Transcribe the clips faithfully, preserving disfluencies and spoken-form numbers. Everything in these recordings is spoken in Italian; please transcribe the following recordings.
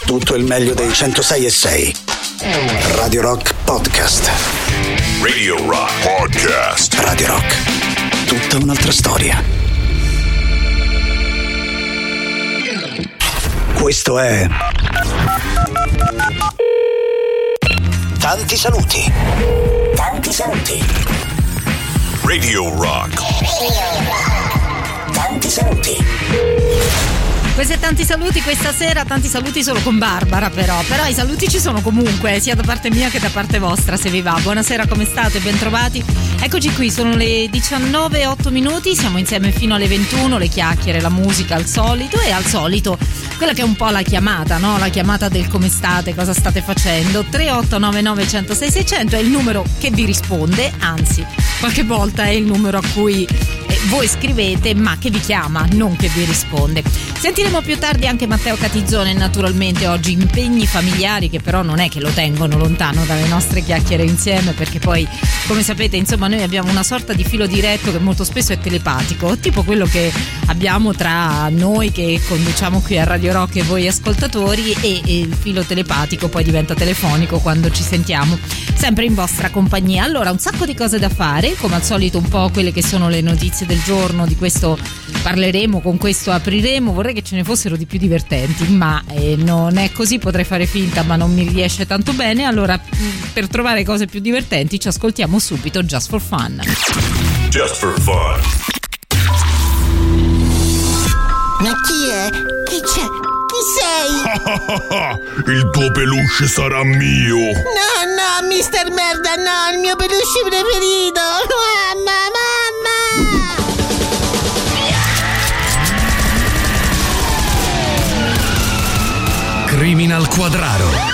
tutto il meglio dei centosei e sei. Radio Rock Podcast. Radio Rock Podcast. Radio Rock. Tutta un'altra storia. Questo è Tanti saluti. Tanti saluti. Radio Rock. Tanti saluti. Questi e tanti saluti questa sera, tanti saluti solo con Barbara però, però i saluti ci sono comunque, sia da parte mia che da parte vostra se vi va. Buonasera, come state? Bentrovati. Eccoci qui, sono le diciannove e otto minuti, siamo insieme fino alle ventuno, le chiacchiere, la musica al solito e al solito quella che è un po' la chiamata, no? La chiamata del come state, cosa state facendo. tre otto nove nove uno zero sei sei zero zero è il numero che vi risponde, anzi qualche volta è il numero a cui eh, voi scrivete ma che vi chiama, non che vi risponde. Sentiremo più tardi anche Matteo Catizzone, naturalmente oggi impegni familiari che però non è che lo tengono lontano dalle nostre chiacchiere insieme, perché poi come sapete insomma noi abbiamo una sorta di filo diretto che molto spesso è telepatico, tipo quello che abbiamo tra noi che conduciamo qui a Radio Rock e voi ascoltatori, e, e il filo telepatico poi diventa telefonico quando ci sentiamo, sempre in vostra compagnia. Allora, un sacco di cose da fare, come al solito un po' quelle che sono le notizie del giorno, di questo parleremo, con questo apriremo. Vorrei che ce ne fossero di più divertenti, ma eh, non è così, potrei fare finta ma non mi riesce tanto bene. Allora, per trovare cose più divertenti ci ascoltiamo subito Just for Fun. Just for fun. Ma chi è? Chi c'è? Chi sei? Il tuo peluche sarà mio. No, no, mister Merda, no, il mio peluche preferito. Mamma, mamma. Criminal Quadraro.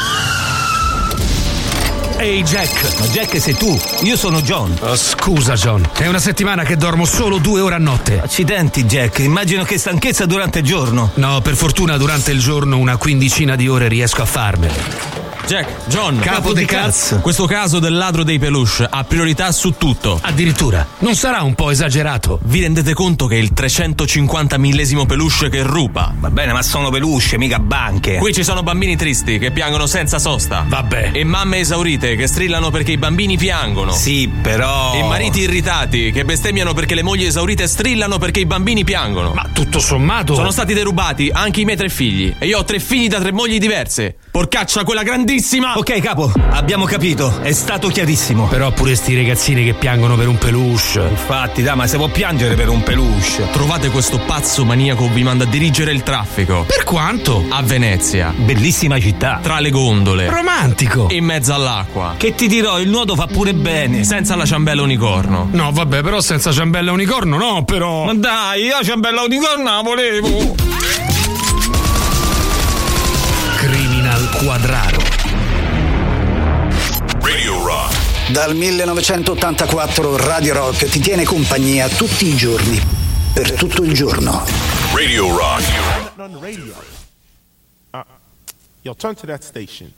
Ehi Jack. Ma Jack sei tu, io sono John. Oh, scusa John, è una settimana che dormo solo due ore a notte. Accidenti Jack, immagino che stanchezza durante il giorno. No, per fortuna durante il giorno una quindicina di ore riesco a farmele. Jack, John, Capo, capo di di cazzo. Questo caso del ladro dei peluche ha priorità su tutto. Addirittura, non sarà un po' esagerato? Vi rendete conto che è il trecentocinquanta millesimo peluche che ruba? Va bene, ma sono peluche, mica banche. Qui ci sono bambini tristi che piangono senza sosta. Vabbè. E mamme esaurite che strillano perché i bambini piangono. Sì, però... E mariti irritati che bestemmiano perché le mogli esaurite strillano perché i bambini piangono. Ma tutto sommato... Sono stati derubati anche i miei tre figli. E io ho tre figli da tre mogli diverse. Porcaccia quella grandissima! Ok capo, abbiamo capito, è stato chiarissimo. Però pure sti ragazzini che piangono per un peluche. Infatti, dai, ma se può piangere per un peluche. Trovate questo pazzo maniaco vi manda a dirigere il traffico. Per quanto? A Venezia. Bellissima città. Tra le gondole. Romantico. In mezzo all'acqua. Che ti dirò, il nuoto fa pure bene. Senza la ciambella unicorno. No, vabbè, però senza ciambella unicorno no, però. Ma dai, io la ciambella unicorno la volevo. Criminal Quadraro. Radio Rock. Dal millenovecentottantaquattro Radio Rock ti tiene compagnia tutti i giorni, per tutto il giorno. Radio Rock. On the radio. Uh, yo, turn to that station.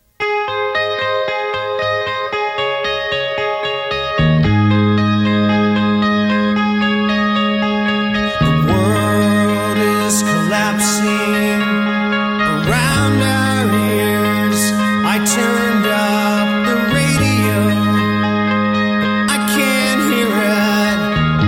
The world is collapsing around our ears. I turned up the radio, but I can't hear it.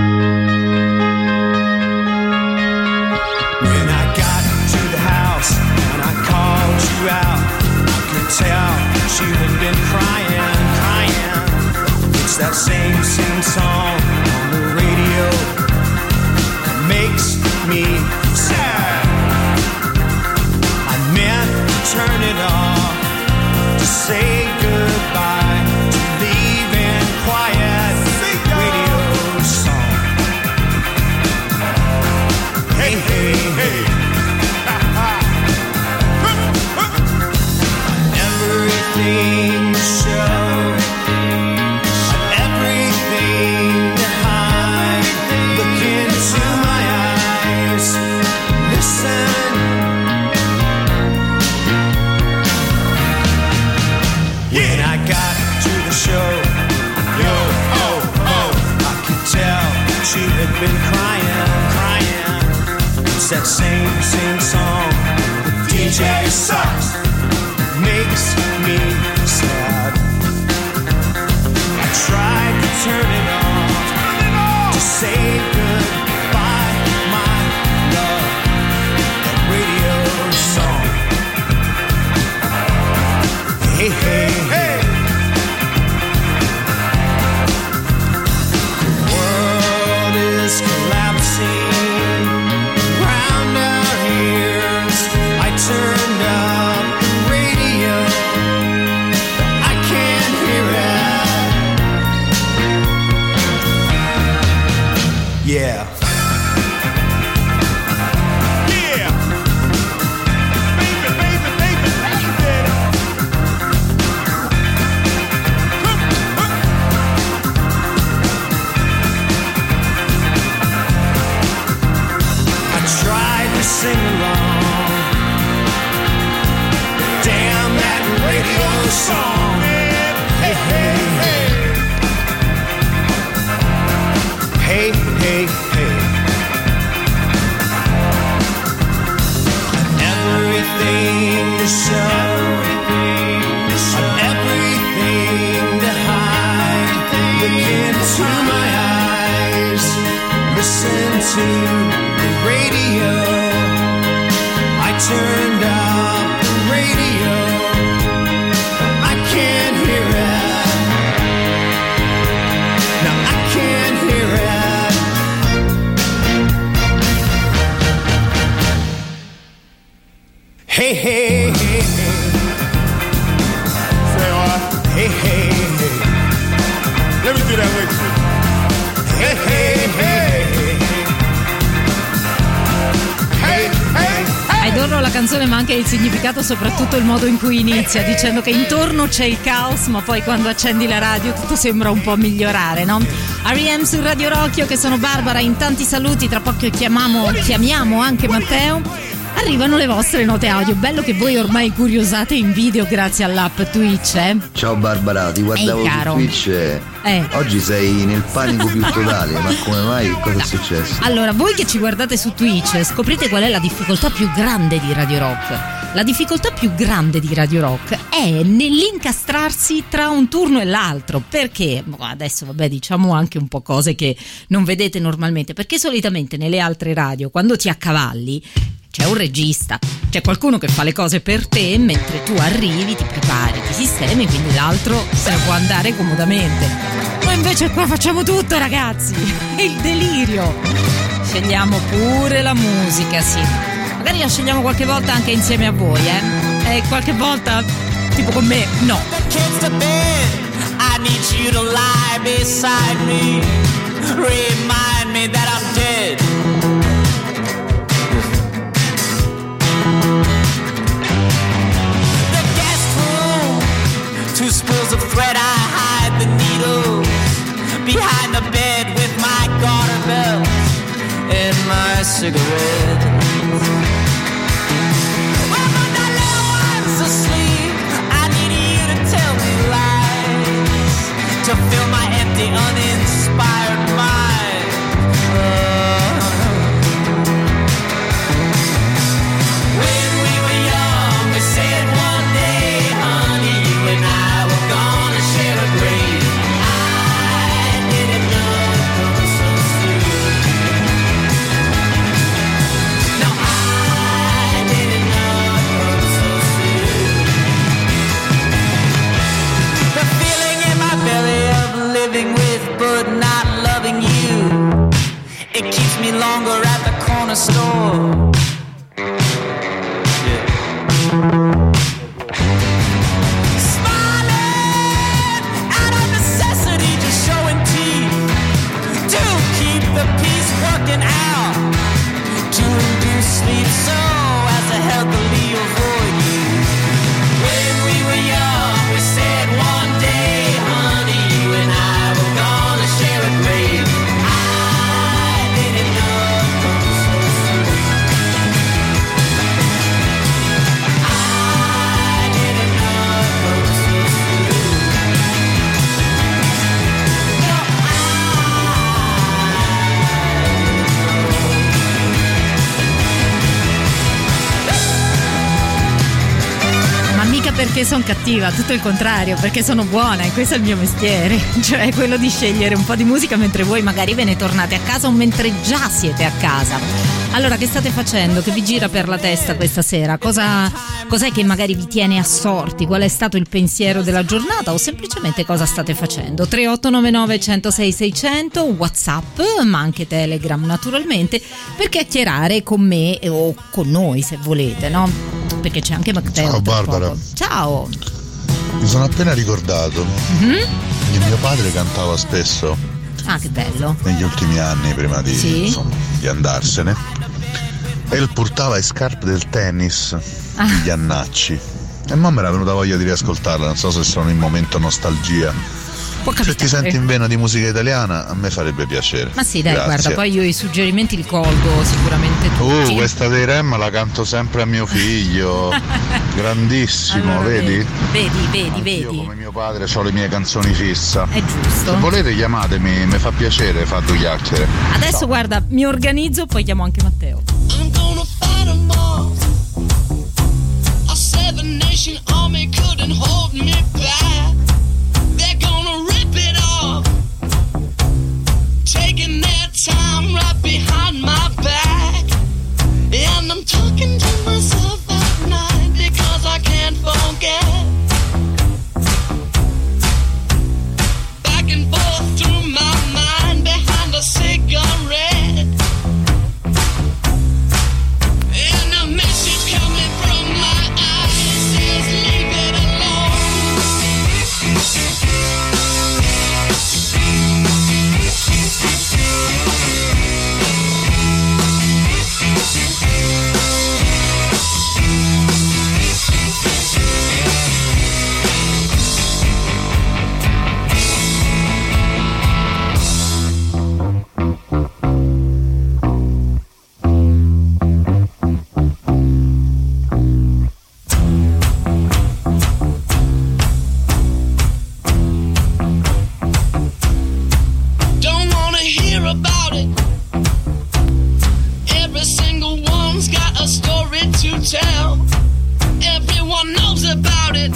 When I got to the house and I called you out, I could tell that you had been crying, crying. It's that same, same song on the radio that makes me sad. I meant to turn it off, to say goodbye, to leave in quiet radio song. Hey, hey, hey. Everything to show, everything to hide. Look into my eyes, listen. When I got to the show, yo, oh, oh, I could tell that you had been crying, crying. It's that same, same song the D J sucks, makes me sad. I tried to turn it on, to say goodbye, my love. That radio song. Hey, hey, hey. The world is collapsing round our ears. I turned up the radio, I can't hear it. Yeah. Yeah. Baby, baby, baby, baby. I tried to sing along. Damn that radio song. Hey, hey, hey. Hey, hey, hey. Everything to show, I've everything to hide. Look into my eyes, listen to the radio. I turned up the radio, I can't hear it. No, I can't hear it. Hey, hey, hey, hey. Say what? Hey, hey, hey. Let me do that with you. Hey, hey, hey, hey. Hey, hey, hey. Adoro la canzone, ma anche il significato, soprattutto il modo in cui inizia, dicendo che intorno c'è il caos, ma poi quando accendi la radio tutto sembra un po' migliorare, no? R E M su Radio Rock, io che sono Barbara, in tanti saluti, tra poco chiamiamo, chiamiamo anche Matteo. Arrivano le vostre note audio, bello che voi ormai curiosate in video grazie all'app Twitch, eh? Ciao Barbara, ti guardavo Ehi, su caro. Twitch e Eh. oggi sei nel panico più totale, ma come mai? Cosa è successo? Allora, voi che ci guardate su Twitch scoprite qual è la difficoltà più grande di Radio Rock. La difficoltà più grande di Radio Rock è nell'incastrarsi tra un turno e l'altro, perché adesso vabbè diciamo anche un po' cose che non vedete normalmente, perché solitamente nelle altre radio quando ti accavalli c'è un regista, c'è qualcuno che fa le cose per te mentre tu arrivi, ti prepari, ti sistemi, quindi l'altro se ne può andare comodamente. Noi invece qua facciamo tutto, ragazzi, è il delirio. Scegliamo pure la musica, sì. Magari la scegliamo qualche volta anche insieme a voi, eh? E qualche volta, tipo con me, no. I need you to lie beside me. Remind me that I'm dead. The guest room, two spools of thread, I hide the needles behind the bed with my garter belt and my cigarette. Well, when the little one's asleep, I need you to tell me lies to fill my empty, uninspired mind. Uh, when we were young, we said one day, honey, you and I were gonna share a grave. I didn't know it was so soon. No, I didn't know it was so soon. The feeling in my belly of living with but not loving you, it keeps me longer at the corner store. Yeah. Smiling out of necessity, just showing teeth to keep the peace working out, to induce sleep so as to healthily avoid you. When we were young, we said one day, honey, you and I were gonna share a grave. I didn't know it was so soon. perché sono cattiva, tutto il contrario, perché sono buona e questo è il mio mestiere, cioè quello di scegliere un po' di musica mentre voi magari ve ne tornate a casa o mentre già siete a casa. Allora, che state facendo? Che vi gira per la testa questa sera? Cosa, cos'è che magari vi tiene assorti? Qual è stato il pensiero della giornata o semplicemente cosa state facendo? tre otto nove nove uno zero sei sei zero zero, WhatsApp, ma anche Telegram naturalmente, per chiacchierare con me o con noi se volete, no? Perché c'è anche Matteo. Ciao Barbara. Poco. Ciao. Mi sono appena ricordato Mm-hmm. che mio padre cantava spesso Ah, che bello. negli ultimi anni prima di, Sì? insomma, di andarsene, e portava le scarpe del tennis, Ah. gli annacci, e mo' mi era venuta voglia di riascoltarla. Non so se sono in momento nostalgia. Può Se ti capitare. senti in vena di musica italiana, a me farebbe piacere. Ma sì, dai, Grazie. guarda, poi io i suggerimenti li colgo sicuramente tutti. Uh, questa dei Rem la canto sempre a mio figlio. Grandissimo, Allora, vedi? Vedi, vedi, Io vedi. come mio padre ho le mie canzoni fissa. È giusto. Se volete chiamatemi, mi fa piacere fare due chiacchiere. Adesso guarda, mi organizzo, poi chiamo anche Matteo. I'm gonna fight 'em all. A seven nation army couldn't hold me back. They're gonna rip it off, taking their time right behind my back. And I'm talking to myself at night because I can't forget. Back and forth through my mind behind a cigarette. And a message coming from my eyes says leave it alone. Don't wanna hear about it. Every single one's got a story to tell. Everyone knows about it.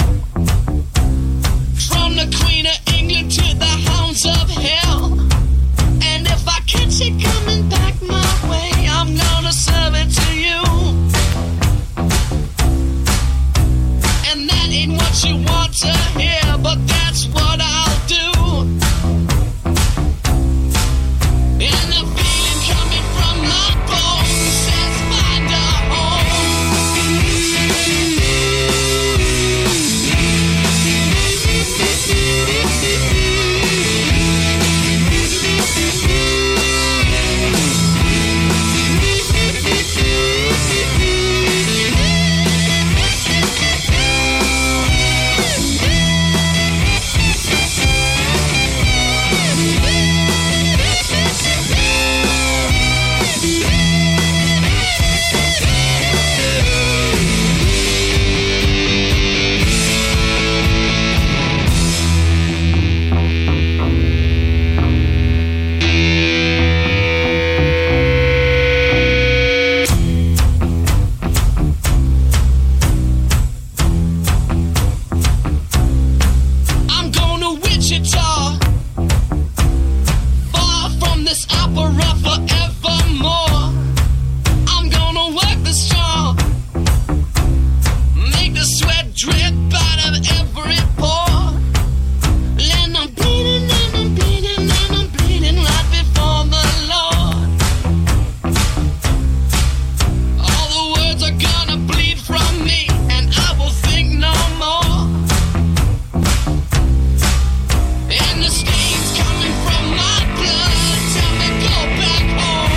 From the Queen of England to the hounds of hell. And if I catch it coming back my way, I'm gonna serve it to you. And that ain't what you want to hear, but that's what I'll do. And the feeling coming from my bones says find a I'm going to Wichita, far from this opera forevermore. I'm gonna work the straw, make the sweat drip out of every pore. And I'm bleeding and I'm bleeding and I'm bleeding right before the Lord. All the words are gonna bleed from me and I will think no more. And the stains coming from my blood tell me go back home.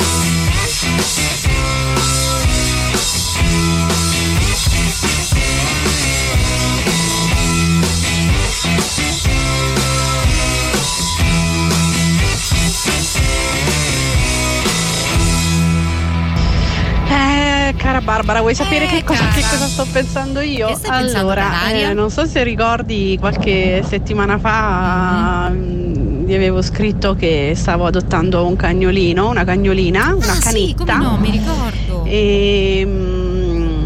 Eh, cara Barbara, vuoi sapere Eh, che, cosa, cara. che cosa sto pensando io? Che stai pensando, allora, Ilaria? eh, non so se ricordi qualche settimana fa mm, vi avevo scritto che stavo adottando un cagnolino, una cagnolina, una Ah, sì, canetta. come no, mi ricordo. E, mm, e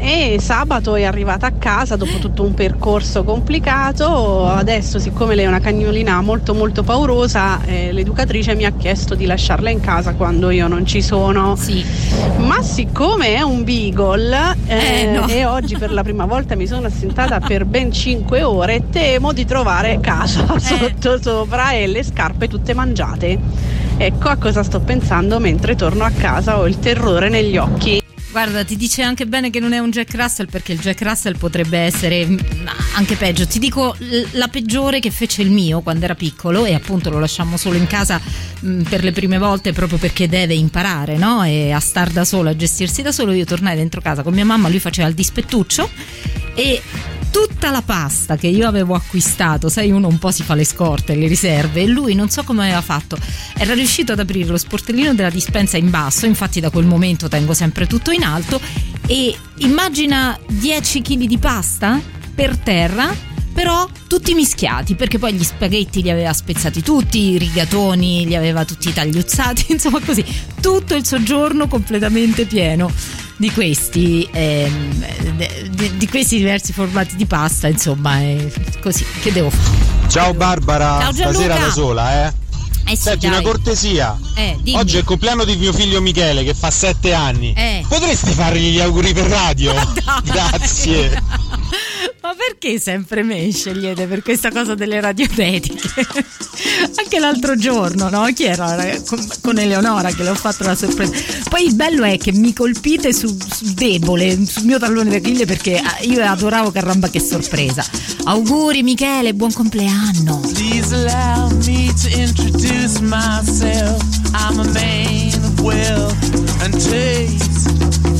e sabato è arrivata a casa dopo tutto un percorso complicato. Adesso, siccome lei è una cagnolina molto molto paurosa, eh, l'educatrice mi ha chiesto di lasciarla in casa quando io non ci sono. Sì. Ma siccome è un beagle eh, Eh, no. e oggi per la prima volta mi sono assentata per ben cinque ore, temo di trovare casa sotto sopra e le scarpe tutte mangiate. Ecco a cosa sto pensando mentre torno a casa, ho il terrore negli occhi. Guarda, ti dice anche bene che non è un Jack Russell, perché il Jack Russell potrebbe essere mh, anche peggio. Ti dico l- la peggiore che fece il mio quando era piccolo, e appunto lo lasciammo solo in casa mh, per le prime volte, proprio perché deve imparare, no? E a star da solo, a gestirsi da solo. Io tornai dentro casa con mia mamma, lui faceva il dispettuccio e tutta la pasta che io avevo acquistato, sai, uno un po' si fa le scorte, le riserve, e lui non so come aveva fatto, era riuscito ad aprire lo sportellino della dispensa in basso. Infatti da quel momento tengo sempre tutto in alto, e immagina dieci chili di pasta per terra, però tutti mischiati, perché poi gli spaghetti li aveva spezzati tutti, i rigatoni li aveva tutti tagliuzzati, insomma così, tutto il soggiorno completamente pieno di questi ehm, di, di questi diversi formati di pasta, insomma, è così, che devo fare? Ciao Barbara, Ciao Gianluca. stasera da sola, eh? Eh sì, Senti, dai. una cortesia. Eh, dimmi. Oggi è il compleanno di mio figlio Michele che fa sette anni. Eh. Potresti fargli gli auguri per radio? Ma dai. Grazie. Ma perché sempre me scegliete per questa cosa delle radiotetiche? Anche l'altro giorno, no? Chi era? Con, con Eleonora che le ho fatto la sorpresa. Poi il bello è che mi colpite su, su debole, sul mio tallone d'Achille, perché io adoravo Caramba che sorpresa. Auguri Michele, buon compleanno. Please allow me to introduce myself. I'm a man of wealth and taste.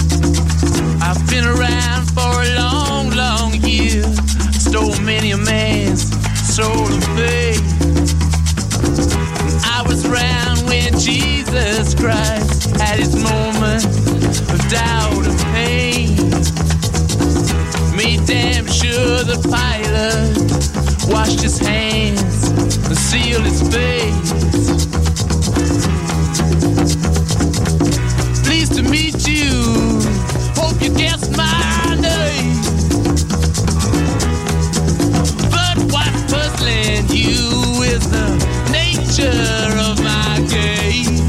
I've been around for a long, long year. Stole many a man's soul of faith. I was around when Jesus Christ had his moment of doubt and pain. Made damn sure the pilot washed his hands and sealed his face. Pleased to meet you. Hope you guessed my name. But what's puzzling you is the nature of my game.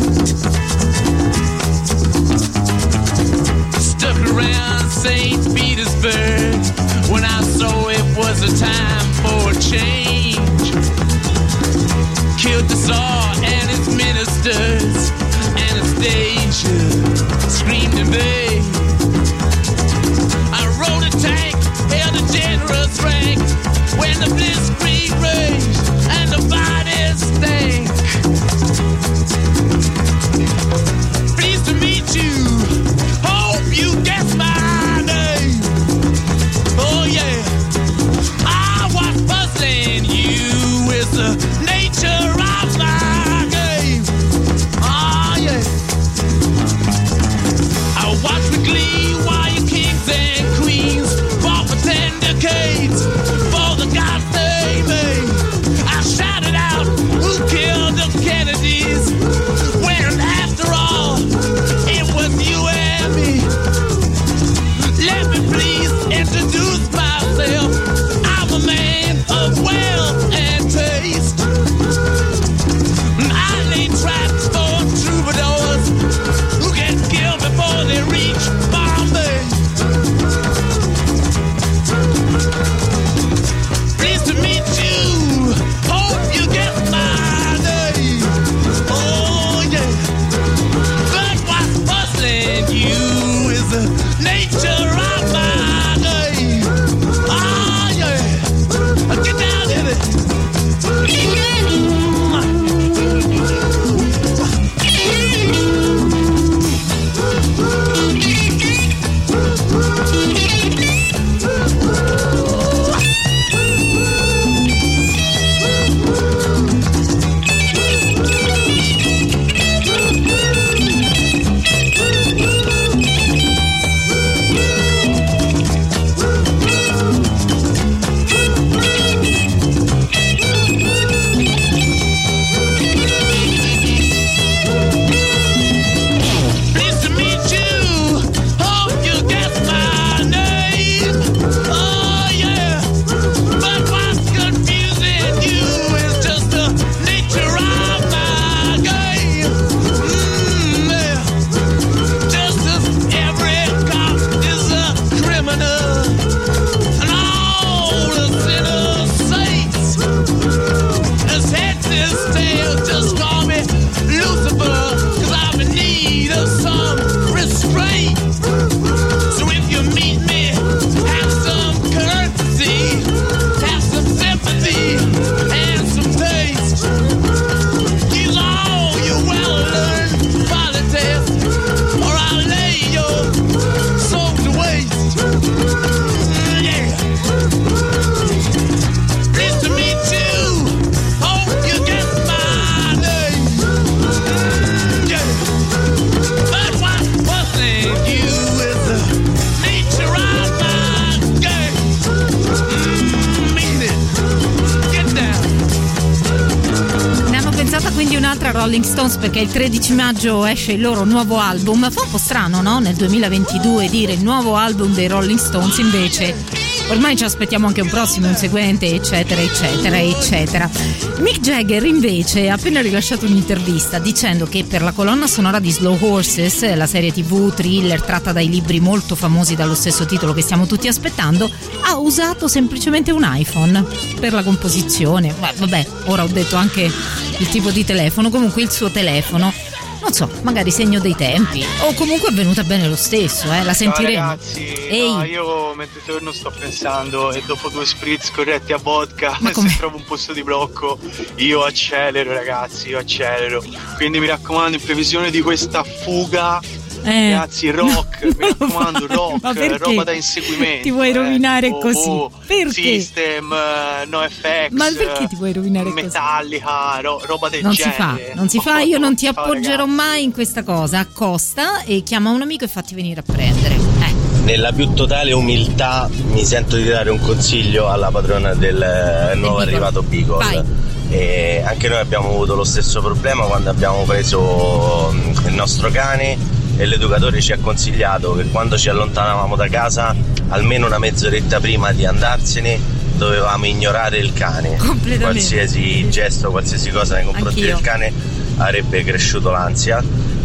Stuck around Saint Petersburg when I saw it was a time for a change. Killed the Tsar and his ministers. Anastasia screamed in vain. I rode a tank, held a generous rank when the blitzkrieg raged and the bodies stank. Pleased to meet you. Hope you guess my name. Oh yeah, I was puzzling Rolling Stones, perché il tredici maggio esce il loro nuovo album. Fa un po' strano, no? Nel duemilaventidue dire il nuovo album dei Rolling Stones, invece ormai ci aspettiamo anche un prossimo, un seguente, eccetera, eccetera, eccetera. Mick Jagger invece ha appena rilasciato un'intervista dicendo che per la colonna sonora di Slow Horses, la serie tv thriller tratta dai libri molto famosi dallo stesso titolo che stiamo tutti aspettando, ha usato semplicemente un iPhone per la composizione. Vabbè, ora ho detto anche il tipo di telefono, comunque il suo telefono, non so, magari segno dei tempi, o comunque è venuta bene lo stesso, eh, la sentiremo. Ciao ragazzi, Ehi. no, io mentre torno sto pensando e dopo due spritz corretti a vodka, se trovo un posto di blocco io accelero ragazzi, io accelero, quindi mi raccomando, in previsione di questa fuga, Eh, ragazzi, rock, no, mi raccomando, rock, ma perché? roba da inseguimento. Ti vuoi rovinare eh. così? Oh, oh, Perché? System, eh, NoFX, Ma perché ti vuoi rovinare così? Metallica, ro- roba del Non si genere. fa, non si Ho fa, fatto- io non ti ciao, appoggerò ragazzi. mai in questa cosa. Accosta e chiama un amico e fatti venire a prendere. Eh. Nella più totale umiltà mi sento di dare un consiglio alla padrona del eh, nuovo Beagle. arrivato Beagle. Vai. E anche noi abbiamo avuto lo stesso problema quando abbiamo preso mm, il nostro cane, e l'educatore ci ha consigliato che quando ci allontanavamo da casa, almeno una mezz'oretta prima di andarsene, dovevamo ignorare il cane. Completamente. Qualsiasi gesto, qualsiasi cosa nei confronti Anch'io. del cane avrebbe cresciuto l'ansia.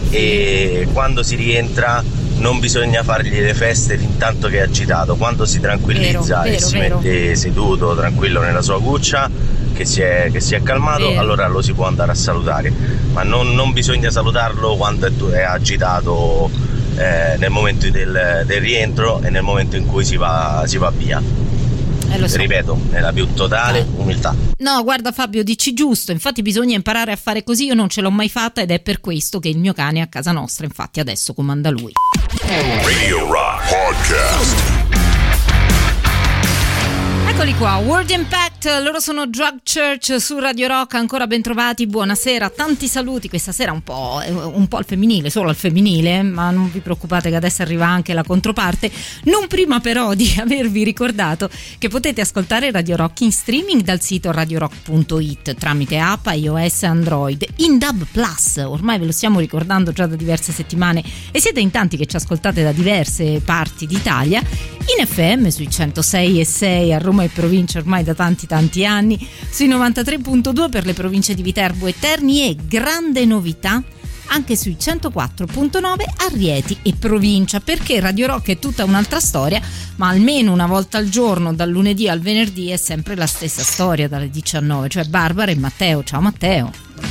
E quando si rientra non bisogna fargli le feste fin tanto che è agitato. Quando si tranquillizza Vero, e vero, si vero. mette seduto tranquillo nella sua cuccia, che si è, che si è calmato, Vero. allora lo si può andare a salutare, ma non, non bisogna salutarlo quando è, è agitato, eh, nel momento del, del rientro e nel momento in cui si va, si va via. Eh, lo so. Ripeto, nella più totale umiltà. No, guarda Fabio, dici giusto, infatti bisogna imparare a fare così, io non ce l'ho mai fatta ed è per questo che il mio cane è a casa nostra, infatti adesso comanda lui. Radio Rock Podcast. Eccoli qua, World Impact, loro sono Drug Church su Radio Rock, ancora ben trovati, buonasera, tanti saluti, questa sera un po', un po' al femminile, solo al femminile, ma non vi preoccupate che adesso arriva anche la controparte, non prima però di avervi ricordato che potete ascoltare Radio Rock in streaming dal sito radio rock punto it tramite app iOS e Android, in D A B Plus, ormai ve lo stiamo ricordando già da diverse settimane e siete in tanti che ci ascoltate da diverse parti d'Italia, in F M sui centosei e sei a Roma e provincia ormai da tanti tanti anni, sui novantatré virgola due per le province di Viterbo e Terni e grande novità anche sui centoquattro virgola nove a Rieti e provincia, perché Radio Rock è tutta un'altra storia, ma almeno una volta al giorno dal lunedì al venerdì è sempre la stessa storia dalle diciannove, cioè Barbara e Matteo. Ciao Matteo.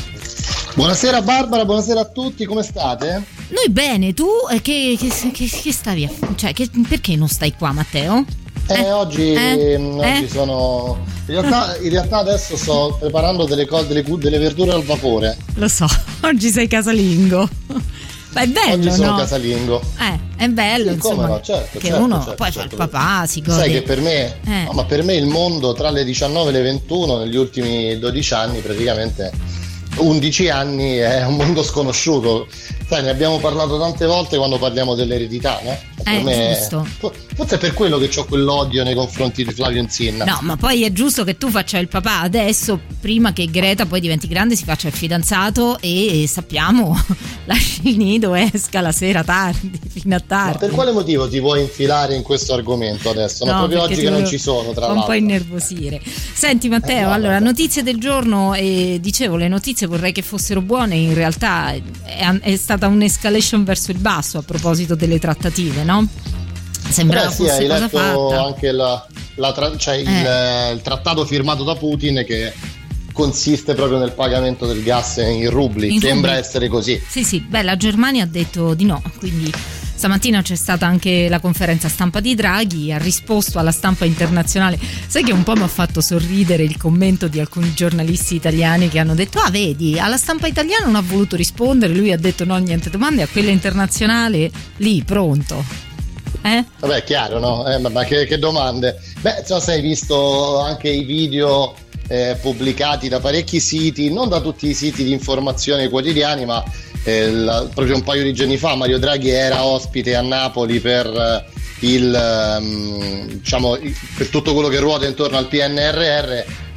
Buonasera Barbara, buonasera a tutti, come state? Noi bene, tu eh, che, che, che, che stavi a, cioè che, perché non stai qua Matteo? Eh, Eh? oggi, Eh? oggi Eh? sono. In realtà, in realtà adesso sto preparando delle, cose, delle, delle verdure al vapore. Lo so, oggi sei casalingo. Ma è bello, Oggi sono no? casalingo. Eh, è bello, Sì, come insomma, no, certo, che certo, uno certo, poi certo. fa il papà, si gode. Sai che per me, Eh. no, ma per me il mondo tra le diciannove e le ventuno negli ultimi dodici anni, praticamente undici anni, è un mondo sconosciuto. Sai, ne abbiamo parlato tante volte quando parliamo dell'eredità, no? Per Eh, me- giusto. Forse è per quello che ho quell'odio nei confronti di Flavio Insinna. No, ma poi è giusto che tu faccia il papà adesso, prima che Greta poi diventi grande, si faccia il fidanzato e sappiamo, lasci il nido, esca la sera tardi, fino a Ma tardi. per quale motivo ti vuoi infilare in questo argomento adesso? No, No, proprio perché oggi ti che non volevo- ci sono, tra fa un l'altro. po' innervosire. Senti Matteo, Eh, no, allora, vabbè. notizie del giorno, e dicevo, le notizie vorrei che fossero buone, in realtà è, è stata un'escalation verso il basso a proposito delle trattative, no? Sembrava Beh, sì, fosse hai cosa letto fatta. anche la, la tra- cioè il, Eh. eh, il trattato firmato da Putin che consiste proprio nel pagamento del gas in rubli. In Sembra rubli. essere così. Sì, sì, beh, la Germania ha detto di no, quindi stamattina c'è stata anche la conferenza stampa di Draghi, ha risposto alla stampa internazionale. Sai che un po' mi ha fatto sorridere il commento di alcuni giornalisti italiani che hanno detto: ah, vedi, alla stampa italiana non ha voluto rispondere, lui ha detto no, niente domande, a quella internazionale lì, pronto. Eh? Vabbè, è chiaro, no? Eh, ma, ma che, che domande? Beh, insomma, se hai visto anche i video eh, pubblicati da parecchi siti, non da tutti i siti di informazione quotidiani, ma eh, la- proprio un paio di giorni fa Mario Draghi era ospite a Napoli per eh, il ehm, diciamo il- per tutto quello che ruota intorno al P N R R,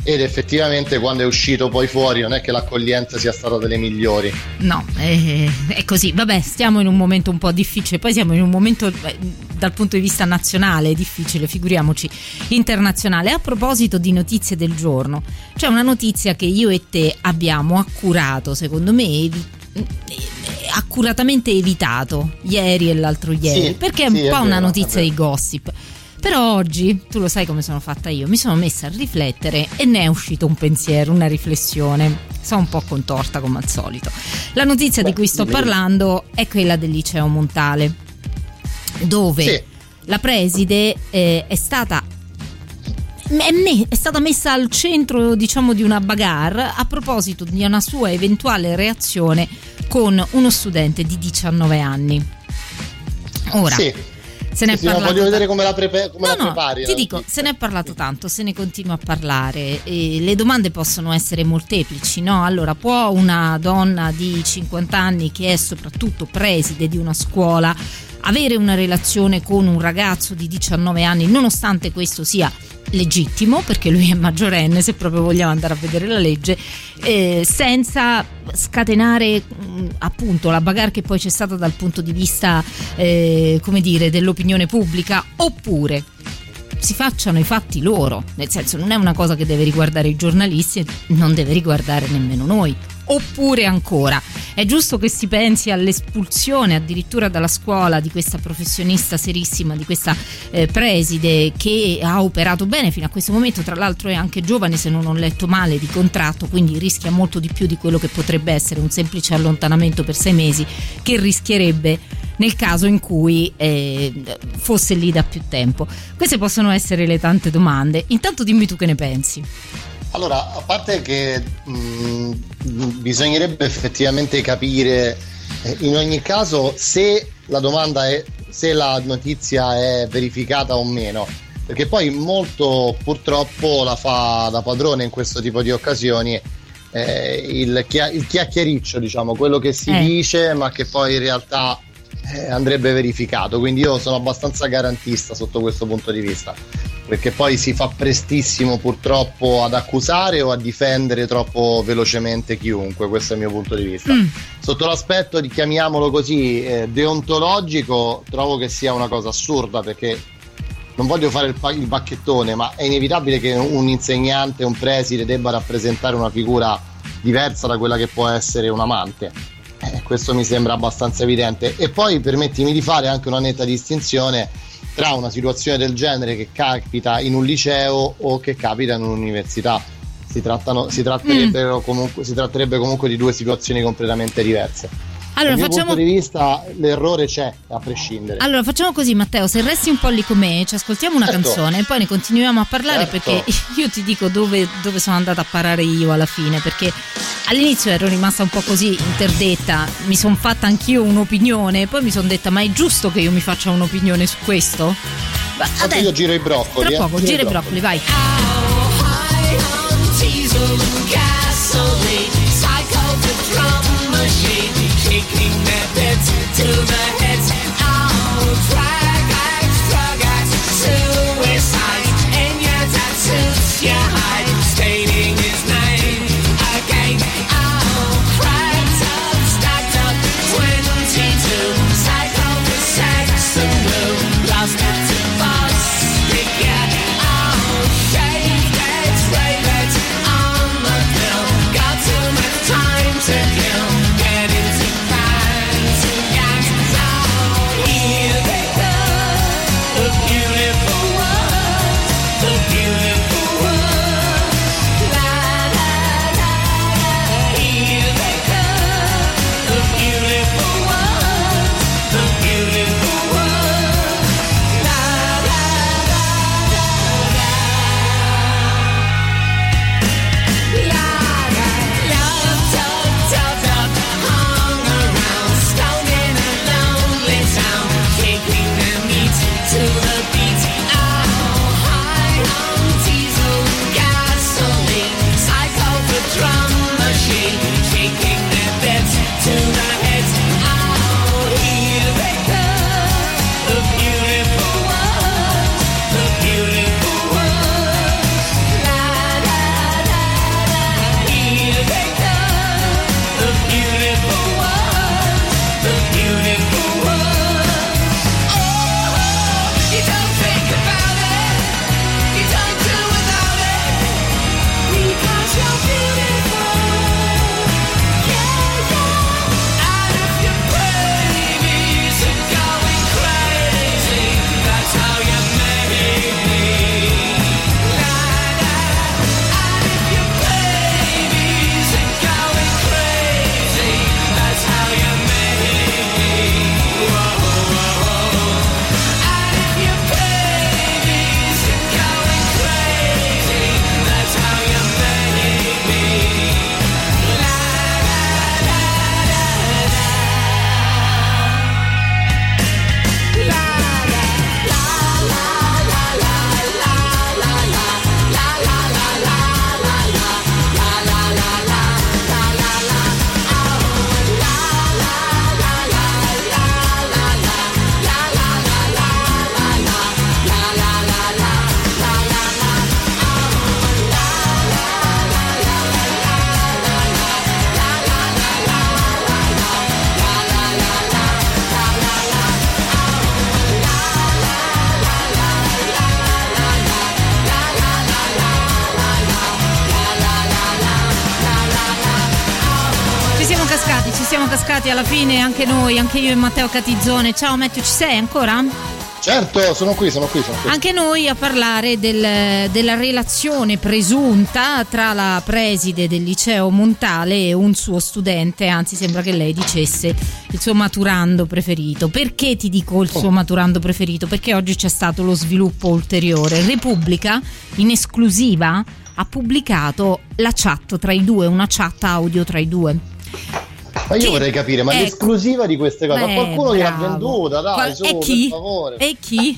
ed effettivamente quando è uscito poi fuori non è che l'accoglienza sia stata delle migliori. No, è, è così. Vabbè, stiamo in un momento un po' difficile, poi siamo in un momento beh, dal punto di vista nazionale difficile, figuriamoci internazionale. A proposito di notizie del giorno, c'è una notizia che io e te abbiamo accurato, secondo me evi- accuratamente evitato ieri e l'altro ieri, Sì, perché è sì, un po' è una vero, notizia è di vero. gossip. Però oggi, tu lo sai come sono fatta io, mi sono messa a riflettere e ne è uscito un pensiero, una riflessione. Sono un po' contorta come al solito. La notizia Beh, di cui sto dimmi. parlando è quella del liceo Montale, dove sì. la preside eh, è stata è, me, è stata messa al centro, diciamo, di una bagarre a proposito di una sua eventuale reazione con uno studente di diciannove anni. Ora sì. se ne è sì, parlato. No, voglio vedere come la, prepe- come no, la no, prepari. Ti dico, se ne è parlato tanto, se ne continua a parlare. E le domande possono essere molteplici, no? Allora, può una donna di cinquanta anni che è soprattutto preside di una scuola avere una relazione con un ragazzo di diciannove anni, nonostante questo sia legittimo, perché lui è maggiorenne, se proprio vogliamo andare a vedere la legge, eh, senza scatenare mh, appunto la bagarre che poi c'è stata dal punto di vista eh, come dire dell'opinione pubblica, oppure si facciano i fatti loro, nel senso non è una cosa che deve riguardare i giornalisti e non deve riguardare nemmeno noi. Oppure ancora, è giusto che si pensi all'espulsione addirittura dalla scuola di questa professionista serissima, di questa eh, preside che ha operato bene fino a questo momento, tra l'altro è anche giovane se non ho letto male di contratto, quindi rischia molto di più di quello che potrebbe essere un semplice allontanamento per sei mesi, che rischierebbe nel caso in cui eh, fosse lì da più tempo. Queste possono essere le tante domande. Intanto dimmi tu che ne pensi. Allora, a parte che mh, bisognerebbe effettivamente capire eh, in ogni caso se la domanda è se la notizia è verificata o meno, perché poi molto purtroppo la fa da padrone in questo tipo di occasioni eh, il, chia- il chiacchiericcio, diciamo, quello che si eh. dice ma che poi in realtà eh, andrebbe verificato. Quindi io sono abbastanza garantista sotto questo punto di vista, perché poi si fa prestissimo purtroppo ad accusare o a difendere troppo velocemente chiunque. Questo è il mio punto di vista. Mm. Sotto l'aspetto di, chiamiamolo così, eh, deontologico, trovo che sia una cosa assurda, perché non voglio fare il, pa- il bacchettone, ma è inevitabile che un insegnante, un preside debba rappresentare una figura diversa da quella che può essere un amante. Eh, questo mi sembra abbastanza evidente. E poi permettimi di fare anche una netta distinzione tra una situazione del genere che capita in un liceo o che capita in un'università. Si trattano, si tratterebbero mm. comunque, si tratterebbe comunque di due situazioni completamente diverse. Allora, Dal mio facciamo... punto di vista l'errore c'è, a prescindere. Allora facciamo così, Matteo, se resti un po' lì con me ci ascoltiamo una certo. canzone e poi ne continuiamo a parlare, certo. perché io ti dico dove, dove sono andata a parare io alla fine, perché all'inizio ero rimasta un po' così interdetta, mi sono fatta anch'io un'opinione, poi mi sono detta ma è giusto che io mi faccia un'opinione su questo? Ma adesso io giro i broccoli. Tra poco, eh? gira i broccoli, vai. Kicking their bits to the heads. Oh, drag acts, drug acts, suicide. In your tattoos, you hide, stating his name again. Oh, cracked up, stacked up, twenty-two. Psycho for sex and blue, lost it to boss. Yeah, oh, shave beds, rave beds on the pill. Got too much time to kill. Get into Here they come. siamo cascati alla fine anche noi, anche io e Matteo Catizzone. Ciao Matteo, ci sei ancora? Certo, sono qui, sono qui, sono qui. Anche noi a parlare del, della relazione presunta tra la preside del liceo Montale e un suo studente, anzi sembra che lei dicesse il suo maturando preferito. Perché ti dico il suo maturando preferito? Perché oggi c'è stato lo sviluppo ulteriore. Repubblica, in esclusiva, ha pubblicato la chat tra i due, una chat audio tra i due. Ma io Che- vorrei capire, ma ecco. l'esclusiva di queste cose, Beh, a qualcuno gliel'ha bravo. venduta, dai, Qual- su, e chi? per favore. E chi?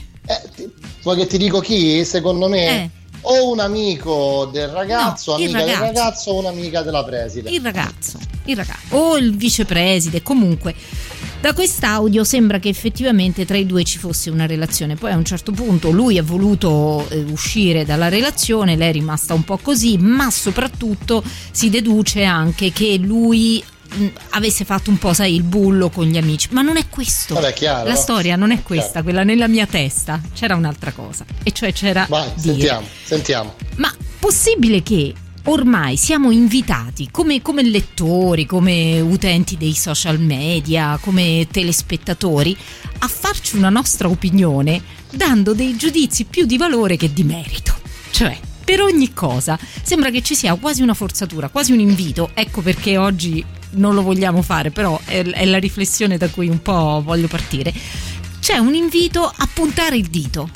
Vuoi che ti dico chi? Secondo me Eh. o un amico del ragazzo, No, il amica del ragazzo. ragazzo o un'amica della preside. Il ragazzo, il ragazzo o il vicepreside, comunque da quest'audio sembra che effettivamente tra i due ci fosse una relazione. Poi a un certo punto lui ha voluto eh, uscire dalla relazione, lei è rimasta un po' così, ma soprattutto si deduce anche che lui mh, avesse fatto un po', sai, il bullo con gli amici. Ma non è questo. Vabbè, chiaro, La no? storia non è questa, Chiaro. quella nella mia testa. C'era un'altra cosa, e cioè c'era Vai, dire. sentiamo, sentiamo. Ma possibile che ormai siamo invitati come, come lettori, come utenti dei social media, come telespettatori, a farci una nostra opinione dando dei giudizi più di valore che di merito? Cioè, per ogni cosa sembra che ci sia quasi una forzatura, quasi un invito. Ecco perché oggi non lo vogliamo fare, però è, è la riflessione da cui un po' voglio partire. C'è un invito a puntare il dito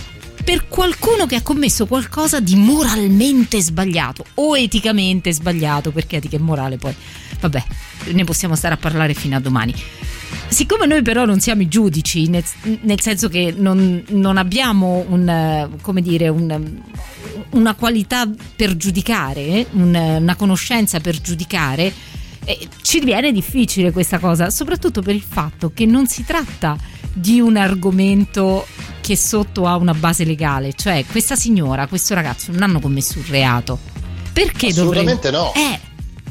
per qualcuno che ha commesso qualcosa di moralmente sbagliato o eticamente sbagliato, perché etica e morale poi, vabbè, ne possiamo stare a parlare fino a domani. Siccome noi però non siamo i giudici, nel, nel senso che non, non abbiamo un, come dire, un, una qualità per giudicare, eh, un, una conoscenza per giudicare, eh, ci viene difficile questa cosa, soprattutto per il fatto che non si tratta di un argomento che sotto ha una base legale, cioè questa signora, questo ragazzo non hanno commesso un reato. Perché Assolutamente dovremmo... no. Eh,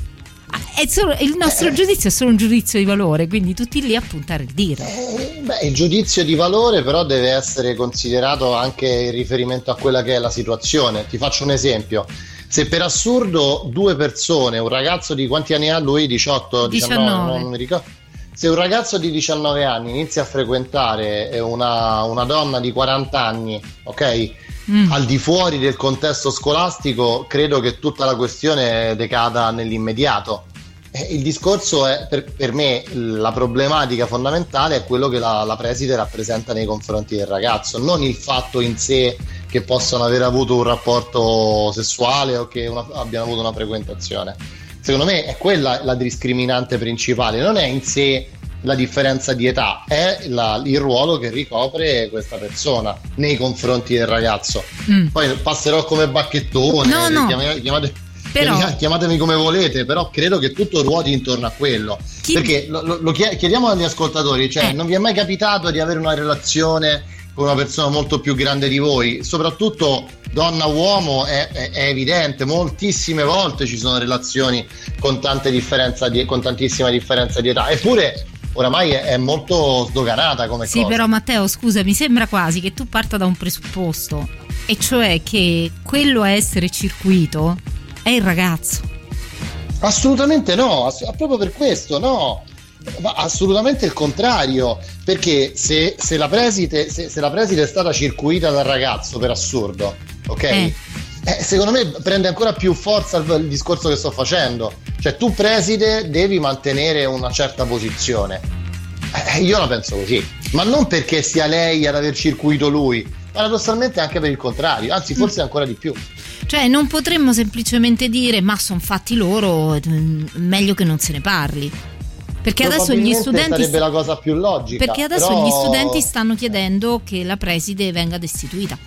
è solo, il nostro giudizio è solo un giudizio di valore, quindi tutti lì a puntare il dito. Eh, beh, il giudizio di valore però deve essere considerato anche in riferimento a quella che è la situazione. Ti faccio un esempio. Se per assurdo due persone, un ragazzo di quanti anni ha lui? diciotto, diciannove, diciannove. non mi ricordo. Se un ragazzo di diciannove anni inizia a frequentare una, una donna di quaranta anni, ok? Mm. Al di fuori del contesto scolastico, credo che tutta la questione decada nell'immediato. Eh, il discorso è, per, per me, la problematica fondamentale è quello che la, la preside rappresenta nei confronti del ragazzo, non il fatto in sé che possano aver avuto un rapporto sessuale o che una, abbiano avuto una frequentazione. Secondo me è quella la discriminante principale, non è in sé la differenza di età, è la, il ruolo che ricopre questa persona nei confronti del ragazzo. Mm. Poi passerò come bacchettone, no, no. Chiamate, chiamate, però... chiamatemi come volete, però credo che tutto ruoti intorno a quello. Chi... Perché lo, lo, lo chiediamo agli ascoltatori, cioè eh. non vi è mai capitato di avere una relazione con una persona molto più grande di voi, soprattutto donna-uomo è, è, è evidente, moltissime volte ci sono relazioni con tante differenze di, con tantissima differenza di età, eppure oramai è, è molto sdoganata come sì, cosa. Sì, però Matteo, scusa, mi sembra quasi che tu parta da un presupposto, e cioè che quello a essere circuito è il ragazzo. Assolutamente no, ass- proprio per questo no. Ma assolutamente il contrario, perché se, se, la preside, se, se la preside è stata circuita dal ragazzo, per assurdo, ok? Eh. Eh, secondo me prende ancora più forza il, il discorso che sto facendo. Cioè tu preside devi mantenere una certa posizione. Eh, io la penso così, ma non perché sia lei ad aver circuito lui, paradossalmente anche per il contrario, anzi forse mm. ancora di più. Cioè non potremmo semplicemente dire ma sono fatti loro, meglio che non se ne parli. Perché adesso gli studenti sarebbe la cosa più logica. Perché adesso però... gli studenti stanno chiedendo che la preside venga destituita.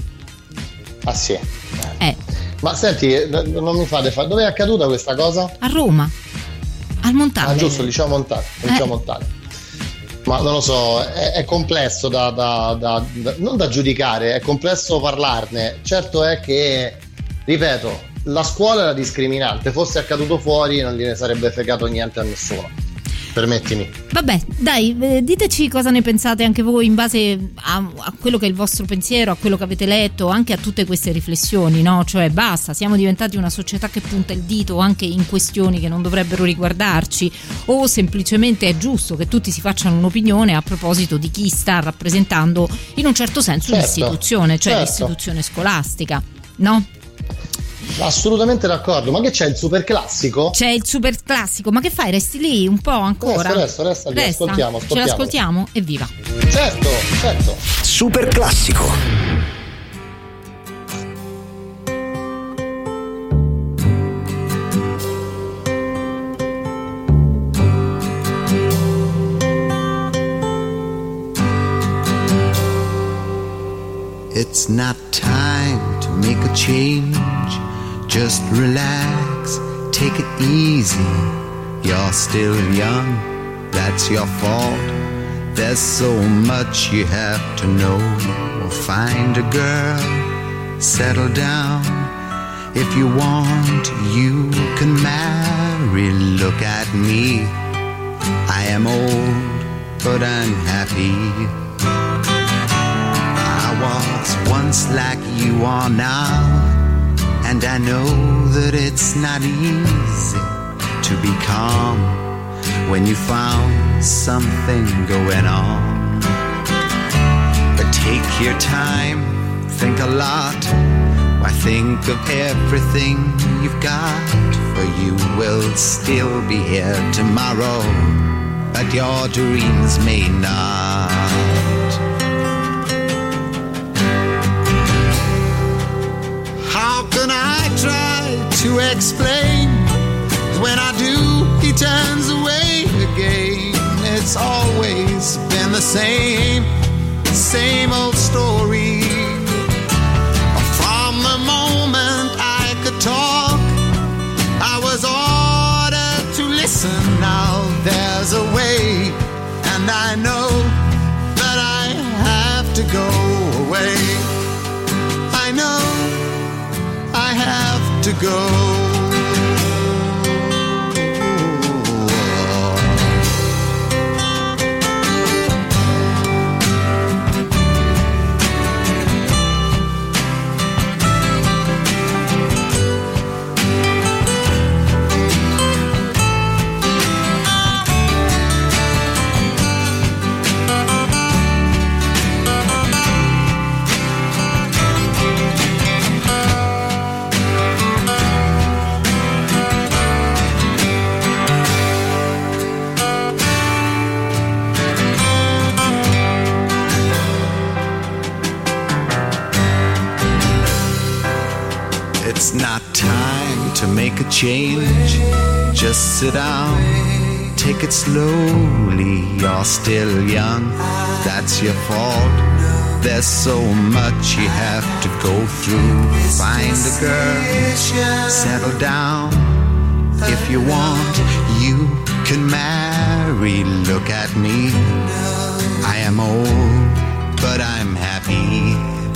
Ah sì. Eh. Ma senti, non mi fate fare. Dove è accaduta questa cosa? A Roma. Al Montale. Ah, giusto, liceo Montale. Liceo eh. Montale. Ma non lo so, è, è complesso da, da, da, da non da giudicare, è complesso parlarne. Certo è che, ripeto, la scuola era discriminante, fosse accaduto fuori non gliene sarebbe fregato niente a nessuno. permettimi. Vabbè, dai, eh, diteci cosa ne pensate anche voi in base a, a quello che è il vostro pensiero, a quello che avete letto, anche a tutte queste riflessioni, no? Cioè basta, siamo diventati una società che punta il dito anche in questioni che non dovrebbero riguardarci, o semplicemente è giusto che tutti si facciano un'opinione a proposito di chi sta rappresentando in un certo senso certo, l'istituzione, cioè certo. l'istituzione scolastica, no? Assolutamente d'accordo, ma che c'è il super classico? C'è il super classico, ma che fai? Resti lì un po' ancora? Resta, resta, resta lì, Resta. ascoltiamo, Ce ascoltiamo. l'ascoltiamo? Evviva. Certo, certo. Super classico. It's not time to make a change. Just relax, take it easy. You're still young, that's your fault. There's so much you have to know. Find a girl, settle down. If you want, you can marry. Look at me, I am old, but I'm happy. I was once like you are now, and I know that it's not easy to be calm when you found something going on. But take your time, think a lot. Why, think of everything you've got, for you will still be here tomorrow, but your dreams may not. How can I try to explain? When I do, he turns away again. It's always been the same, same old story. From the moment I could talk, I was ordered to listen. Now there's a way, and I know that I have to go away. I know I have to go. It's not time to make a change. Just sit down, take it slowly. You're still young, that's your fault. There's so much you have to go through. Find a girl, settle down. If you want, you can marry. Look at me, I am old, but I'm happy.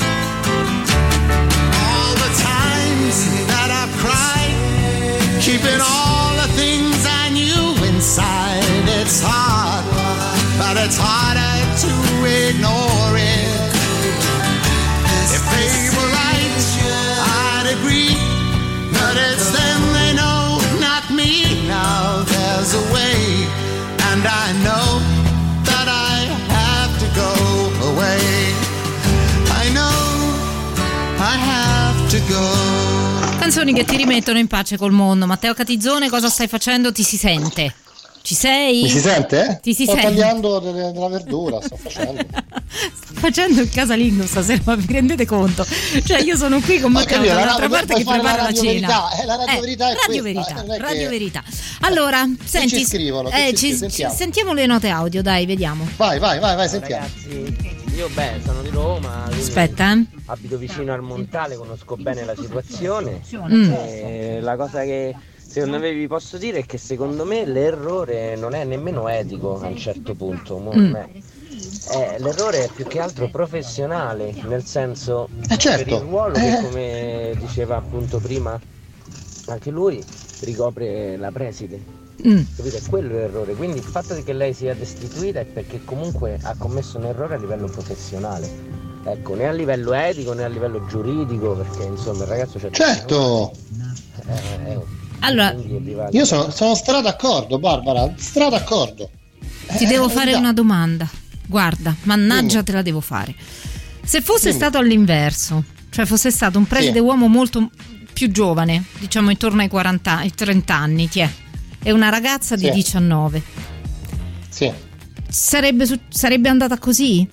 That I've cried, keeping all the things I knew inside. It's hard, but it's harder to ignore it. If they were right, I'd agree, but it's them they know, not me. Now there's a way, and I know that I have to go away. I know I have to go. Canzoni che ti rimettono in pace col mondo. Matteo Catizzone, cosa stai facendo? Ti si sente? Ci sei? Mi si sente? Ti si sto sente? tagliando delle- della verdura, sto facendo. Sto facendo il casalingo stasera, ma vi rendete conto? Cioè io sono qui con Ma Matteo capito, la dall'altra radio- parte puoi che fare la prepara la radio cena. verità, eh, la radio verità è radio questa, verità, eh, non è radio che- verità. Allora, senti, ci scrivono? Che eh, ci ci- scrivono? ci- Sentiamo. sentiamo le note audio, dai, vediamo. Vai, vai, vai, vai, sentiamo. Ragazzi, io beh, sono di Roma, quindi Aspetta, eh. abito vicino al Montale, conosco bene la situazione. Mm. E la cosa che secondo me vi posso dire è che secondo me l'errore non è nemmeno etico a un certo punto. mo- Mm. me- eh, l'errore è più che altro professionale, nel senso Eh, certo. per il ruolo che, Eh. come diceva appunto prima anche lui, ricopre la preside. Mm. Capito? È quello l'errore. Quindi il fatto di che lei sia destituita è perché comunque ha commesso un errore a livello professionale. Ecco, né a livello etico né a livello giuridico, perché insomma il ragazzo c'è. Certo! Eh, eh, allora, io sono, sono stra d'accordo, Barbara, stra d'accordo. Ti eh, devo eh, fare da. una domanda. Guarda, mannaggia, Dimmi. te la devo fare. Se fosse Dimmi. stato all'inverso, cioè fosse stato un preside sì. uomo molto più giovane, diciamo intorno ai quaranta, ai trenta anni, ti è, e una ragazza di sì. diciannove. Sì. Sarebbe, sarebbe andata così?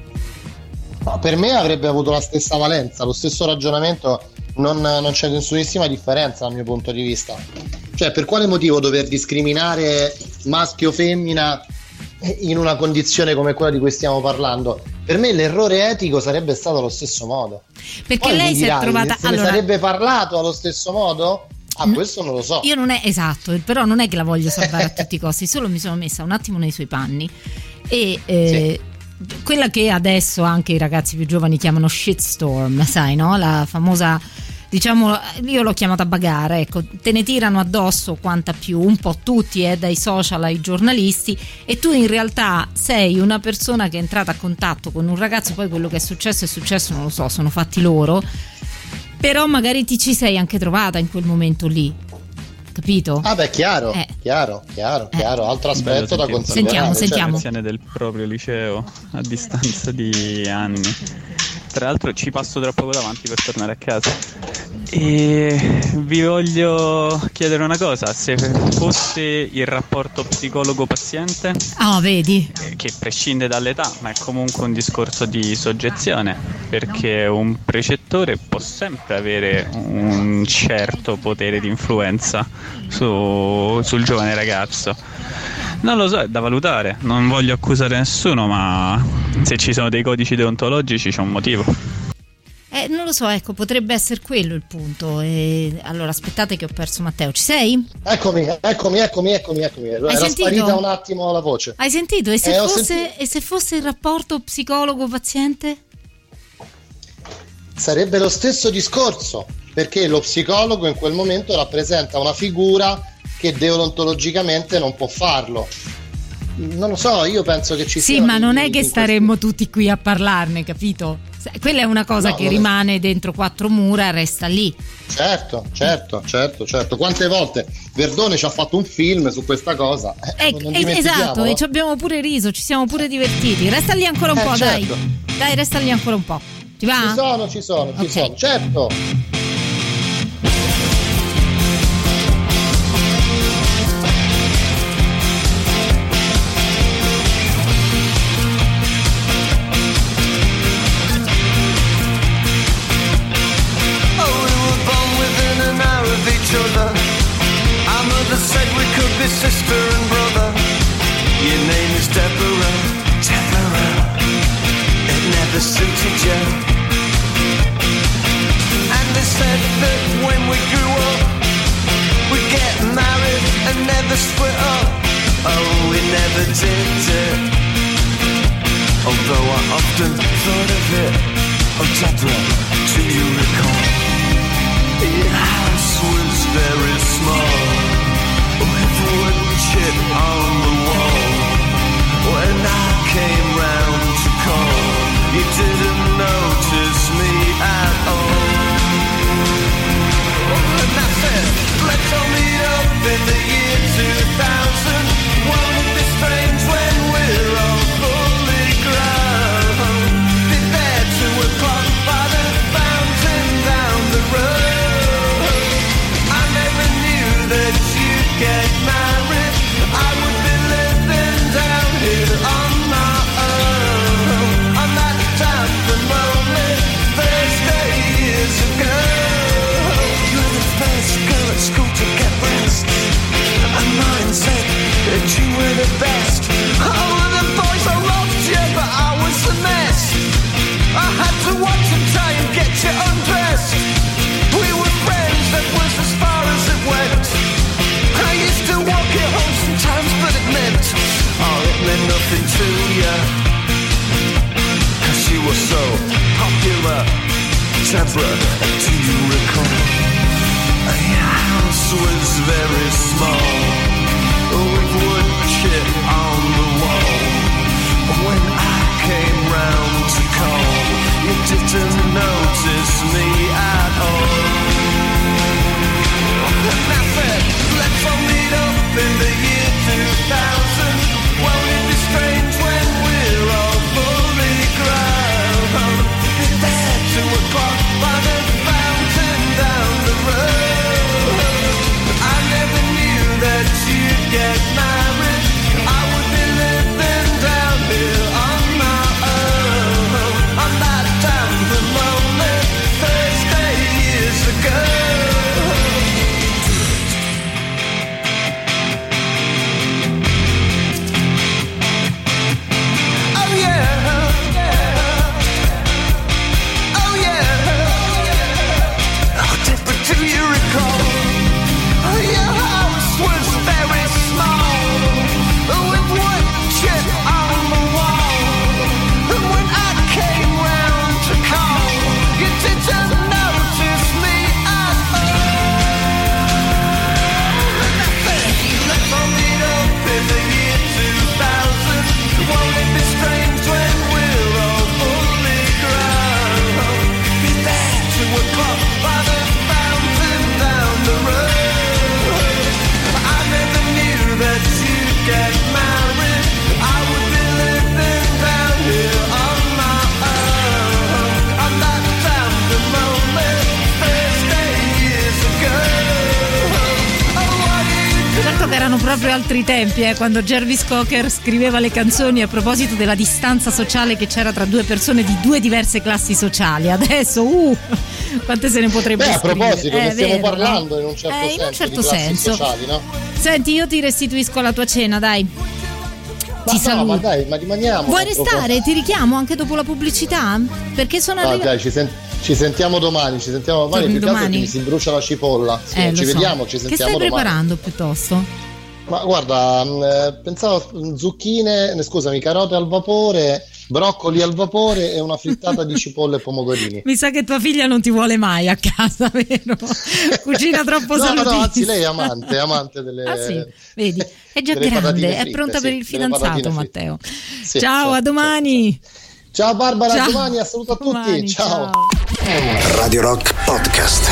No, per me avrebbe avuto la stessa valenza, lo stesso ragionamento, non, non c'è nessunissima differenza dal mio punto di vista. Cioè, per quale motivo dover discriminare maschio o femmina in una condizione come quella di cui stiamo parlando? Per me l'errore etico sarebbe stato allo stesso modo. Perché Poi lei si è trovata, se allora, ne sarebbe parlato allo stesso modo? Ah, no, questo non lo so. Io non è esatto, però non è che la voglio salvare a tutti i costi, solo mi sono messa un attimo nei suoi panni e eh, sì. quella che adesso anche i ragazzi più giovani chiamano shitstorm, sai, no? La famosa, diciamo, io l'ho chiamata bagarre, ecco, te ne tirano addosso quanta più, un po' tutti, eh, dai social ai giornalisti, e tu in realtà sei una persona che è entrata a contatto con un ragazzo, poi quello che è successo è successo, non lo so, sono fatti loro, però magari ti ci sei anche trovata in quel momento lì, capito? Ah beh, chiaro, eh. chiaro, chiaro, chiaro, altro aspetto da considerare. Sentiamo, sentiamo. Cioè, del proprio liceo a distanza di anni. Tra l'altro ci passo tra poco davanti per tornare a casa. E vi voglio chiedere una cosa: se fosse il rapporto psicologo-paziente, ah, oh, vedi, che prescinde dall'età, ma è comunque un discorso di soggezione, perché un precettore può sempre avere un certo potere di influenza su, sul giovane ragazzo. Non lo so, è da valutare, non voglio accusare nessuno, ma se ci sono dei codici deontologici c'è un motivo. Eh, non lo so, ecco, potrebbe essere quello il punto. E allora aspettate che ho perso Matteo, ci sei? Eccomi, eccomi, eccomi, eccomi, eccomi. Hai Era sentito? Sparita un attimo la voce. Hai sentito? E se, eh, fosse, e se fosse il rapporto psicologo-paziente? Sarebbe lo stesso discorso, perché lo psicologo in quel momento rappresenta una figura che deontologicamente non può farlo. Non lo so, io penso che ci sia. Sì, ma non è che staremmo tutti qui a parlarne, capito? Quella è una cosa no, che rimane è... dentro quattro mura e resta lì. Certo, certo, certo, certo. Quante volte Verdone ci ha fatto un film su questa cosa. Eh, eh, esatto, e ci abbiamo pure riso, ci siamo pure divertiti. Resta lì ancora un eh, po', certo. dai. Dai, resta lì ancora un po'. Ti va? Ci sono, ci sono, ci okay. sono, certo. Our mother said we could be sister and brother. Your name is Deborah, Deborah. It never suited you. And they said that when we grew up, we'd get married and never split up. Oh, we never did it. Although I often thought of it. Oh, Deborah, do you recall? Your house was very small, with wood chip on the wall. When I came round to call, you didn't notice me at all. And I said, let's all meet up in the year two thousand. Won't it be strange when we're all fully grown? Be there two o'clock by the fountain down the road. That you'd get married, I would be living down here on my own. On that damp and lonely Thursday years ago. You were the first girl at school to get breasts, and mine said that you were the best. Oh, the boys all loved you, but I was the mess. I had to watch them try and get you undressed. We were friends, that was as far as it went. I used to walk you home sometimes, but it meant, oh, it meant nothing to you. Cause you were so popular. Deborah, do you recall? Your house was very small, with wood chip on the wall. When I came round to call, you didn't notice me at all. And I said, let's all meet up in the year two thousand. Won't it be strange when we're all fully grown? Is there two o'clock by the fountain down the road? I never knew that you'd get married. I would be living down here on my own, on that damn lonely Thursday years ago. Erano proprio altri tempi, eh, quando Jarvis Cocker scriveva le canzoni a proposito della distanza sociale che c'era tra due persone di due diverse classi sociali. Adesso, uh, quante se ne potrebbe scrivere. Beh, a proposito, eh, ne stiamo vero, parlando no? in un certo eh, senso, in un certo di classi senso. sociali, no? Senti, io ti restituisco la tua cena, dai. Ma Ti no, saluto. ma dai, ma rimaniamo. Vuoi restare? Ti richiamo anche dopo la pubblicità? Perché sono No, arrivata. dai, ci, sen- ci sentiamo domani, ci sentiamo domani, Torni più che altro domani? che mi si brucia la cipolla. Sì, Eh, lo ci so. vediamo, ci Che sentiamo stai domani. preparando piuttosto? Ma guarda, mh, eh, pensavo mh, zucchine, eh, scusami, carote al vapore, broccoli al vapore e una frittata di cipolle e pomodorini. Mi sa che tua figlia non ti vuole mai a casa, vero? Cucina troppo No, salutissima. no, anzi lei è amante, è amante delle... Ah sì, vedi, è già delle patatine grande, è fritte, pronta sì, per il delle patatine fidanzato, fritte. Matteo. Sì, Ciao, sì, a domani. Ciao Barbara, Ciao. a domani, a saluto a tutti, Domani, ciao. Radio Rock Podcast.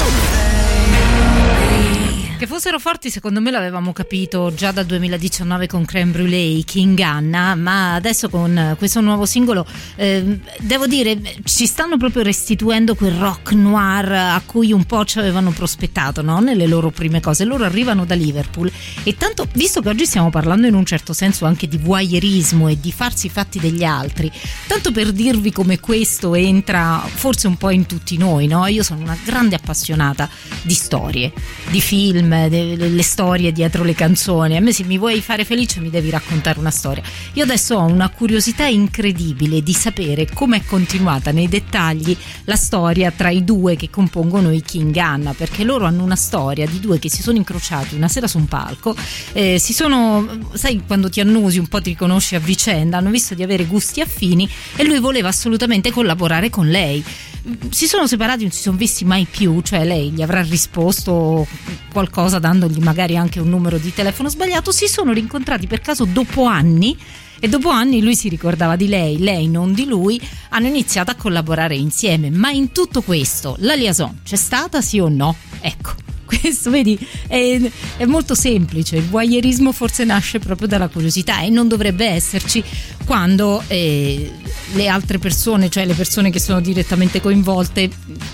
Che fossero forti, secondo me l'avevamo capito già dal duemiladiciannove con Crème Brûlée, King Anna, ma adesso con questo nuovo singolo eh, devo dire ci stanno proprio restituendo quel rock noir a cui un po' ci avevano prospettato, no? Nelle loro prime cose. Loro arrivano da Liverpool e tanto, visto che oggi stiamo parlando in un certo senso anche di voyeurismo e di farsi i fatti degli altri, tanto per dirvi come questo entra forse un po' in tutti noi, no? Io sono una grande appassionata di storie, di film, le storie dietro le canzoni. A me, se mi vuoi fare felice, mi devi raccontare una storia. Io adesso ho una curiosità incredibile di sapere come è continuata nei dettagli la storia tra i due che compongono i King Anna, perché loro hanno una storia di due che si sono incrociati una sera su un palco, eh, si sono, sai, quando ti annusi un po' ti riconosci a vicenda, hanno visto di avere gusti affini e lui voleva assolutamente collaborare con lei. Si sono separati, non si sono visti mai più, cioè lei gli avrà risposto qualcosa dandogli magari anche un numero di telefono sbagliato. Si sono rincontrati per caso dopo anni e dopo anni lui si ricordava di lei, lei non di lui. Hanno iniziato a collaborare insieme, ma in tutto questo la liaison c'è stata, sì o no? Ecco, questo vedi è, è molto semplice. Il voyeurismo forse nasce proprio dalla curiosità e non dovrebbe esserci quando eh, le altre persone, cioè le persone che sono direttamente coinvolte,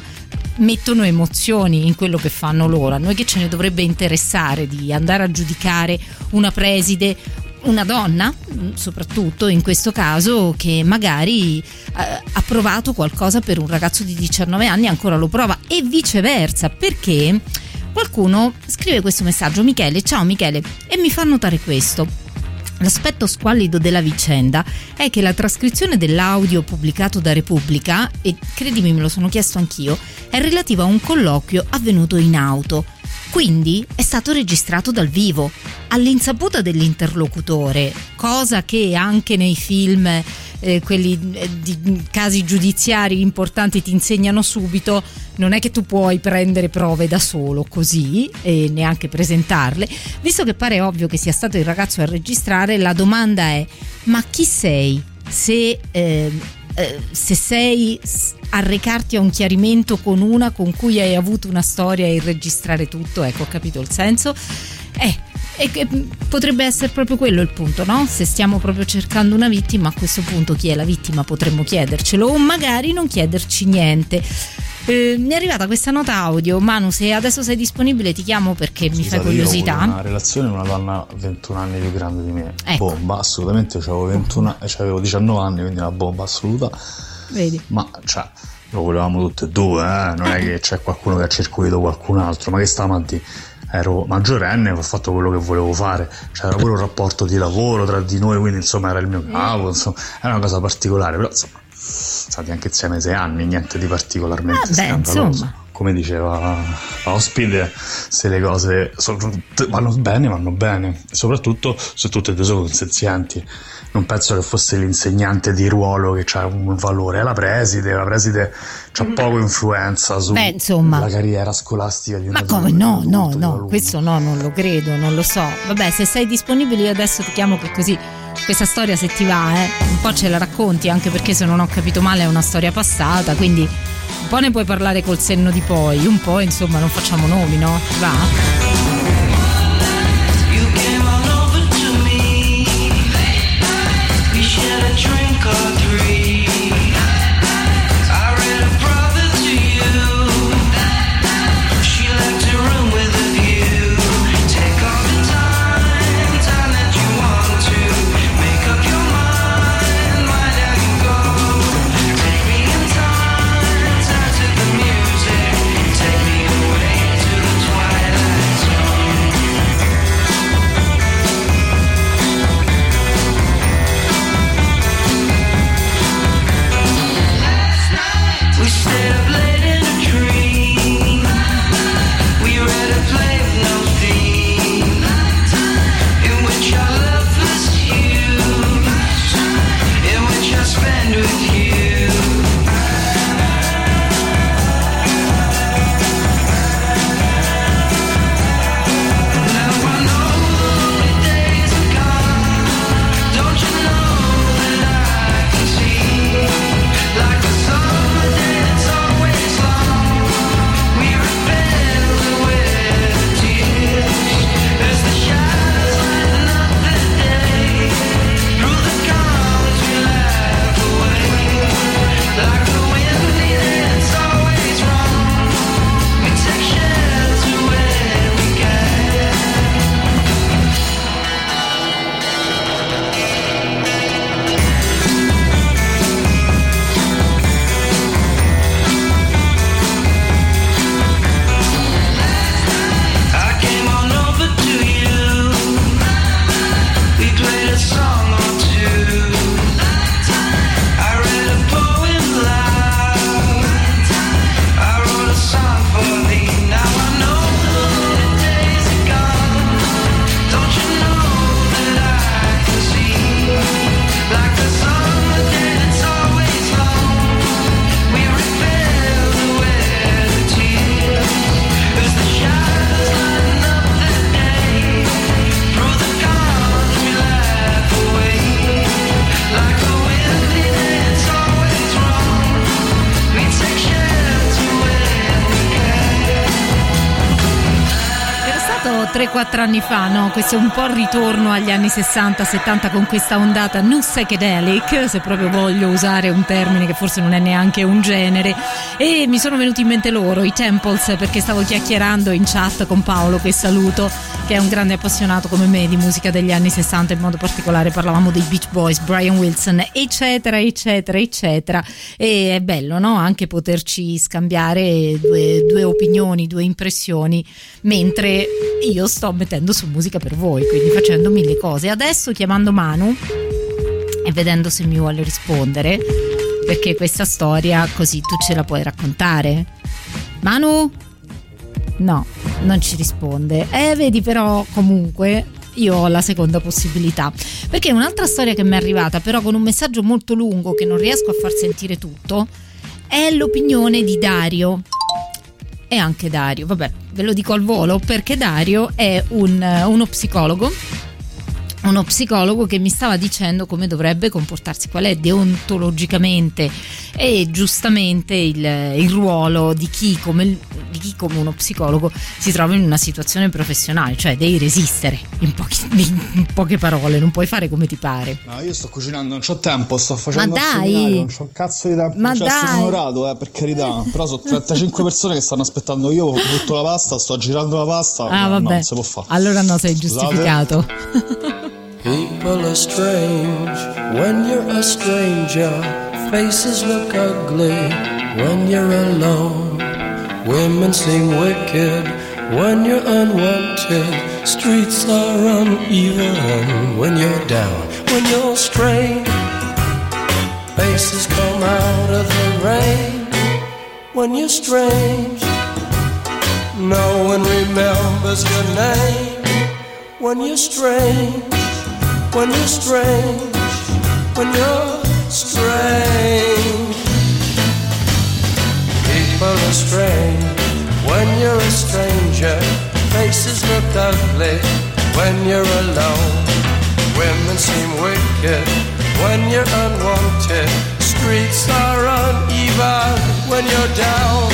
mettono emozioni in quello che fanno loro. A noi che ce ne dovrebbe interessare di andare a giudicare una preside, una donna soprattutto in questo caso, che magari eh, ha provato qualcosa per un ragazzo di diciannove anni e ancora lo prova, e viceversa, perché qualcuno scrive questo messaggio: Michele, ciao Michele, e mi fa notare questo. L'aspetto squallido della vicenda è che la trascrizione dell'audio pubblicato da Repubblica, e credimi me lo sono chiesto anch'io, è relativa a un colloquio avvenuto in auto. Quindi è stato registrato dal vivo, all'insaputa dell'interlocutore, cosa che anche nei film eh, quelli eh, di casi giudiziari importanti ti insegnano subito, non è che tu puoi prendere prove da solo così e neanche presentarle. Visto che pare ovvio che sia stato il ragazzo a registrare, la domanda è: ma chi sei se, eh, eh, se sei a recarti a un chiarimento con una con cui hai avuto una storia e registrare tutto? Ecco, ho capito il senso. Eh, e che potrebbe essere proprio quello il punto, no? Se stiamo proprio cercando una vittima, a questo punto chi è la vittima potremmo chiedercelo, o magari non chiederci niente. Eh, mi è arrivata questa nota audio. Manu, se adesso sei disponibile ti chiamo perché mi fai curiosità. Io ho una relazione con una donna ventuno anni più grande di me. Ecco. Bomba, assolutamente, avevo ventuno, avevo diciannove anni, quindi una bomba assoluta. Vedi? Ma cioè, lo volevamo tutte e due, eh? Non è che c'è qualcuno che ha circuito qualcun altro, ma che stavamo a dire? Ero maggiorenne, ho fatto quello che volevo fare, c'era pure un rapporto di lavoro tra di noi, quindi insomma era il mio capo, insomma era una cosa particolare, però insomma stati anche insieme sei anni, niente di particolarmente ah, scandaloso. Beh, insomma. Come diceva l'ospite, se le cose vanno bene, vanno bene, e soprattutto se tutte e due sono consenzienti. Non penso che fosse l'insegnante di ruolo che ha un valore, è la preside, la preside c'ha poco influenza sulla carriera scolastica di una. Ma come no, no, no, questo no, non lo credo, non lo so. Vabbè, se sei disponibile io adesso ti chiamo, che così questa storia, se ti va, eh, un po' ce la racconti, anche perché se non ho capito male è una storia passata, quindi un po' ne puoi parlare col senno di poi, un po' insomma non facciamo nomi, no? Ti va? tre quattro anni fa, no? Questo è un po' il ritorno agli anni sessanta settanta con questa ondata new psychedelic, se proprio voglio usare un termine che forse non è neanche un genere, e mi sono venuti in mente loro, i Temples, perché stavo chiacchierando in chat con Paolo, che saluto, che è un grande appassionato come me di musica degli anni sessanta, in modo particolare parlavamo dei Beach Boys, Brian Wilson, eccetera eccetera eccetera, e è bello, no? Anche poterci scambiare due, due opinioni, due impressioni, mentre io sto mettendo su musica per voi, quindi facendo mille cose. Adesso chiamando Manu e vedendo se mi vuole rispondere, perché questa storia così tu ce la puoi raccontare. Manu? No, non ci risponde. Eh, vedi, però comunque io ho la seconda possibilità, perché un'altra storia che mi è arrivata però con un messaggio molto lungo che non riesco a far sentire tutto è l'opinione di Dario. E anche Dario, vabbè, ve lo dico al volo perché Dario è un, uno psicologo uno psicologo che mi stava dicendo come dovrebbe comportarsi, qual è deontologicamente e giustamente il, il ruolo di chi, come, di chi come uno psicologo si trova in una situazione professionale, cioè devi resistere in, pochi, in poche parole, non puoi fare come ti pare. No, io sto cucinando, non c'ho tempo, sto facendo Ma il dai! seminario, non c'ho un cazzo di tempo. Ma cioè, dai! sono onorato, eh, per carità, però sono trentacinque persone che stanno aspettando, io ho butto la pasta, sto girando la pasta, ah, no, vabbè. no, non si può fare. Allora no, sei giustificato. People are strange when you're a stranger. Faces look ugly when you're alone. Women seem wicked when you're unwanted. Streets are uneven when you're down. When you're strange, faces come out of the rain. When you're strange, no one remembers your name. When you're strange, when you're strange, when you're strange. People are strange when you're a stranger. Faces look ugly when you're alone. Women seem wicked when you're unwanted. Streets are uneven when you're down.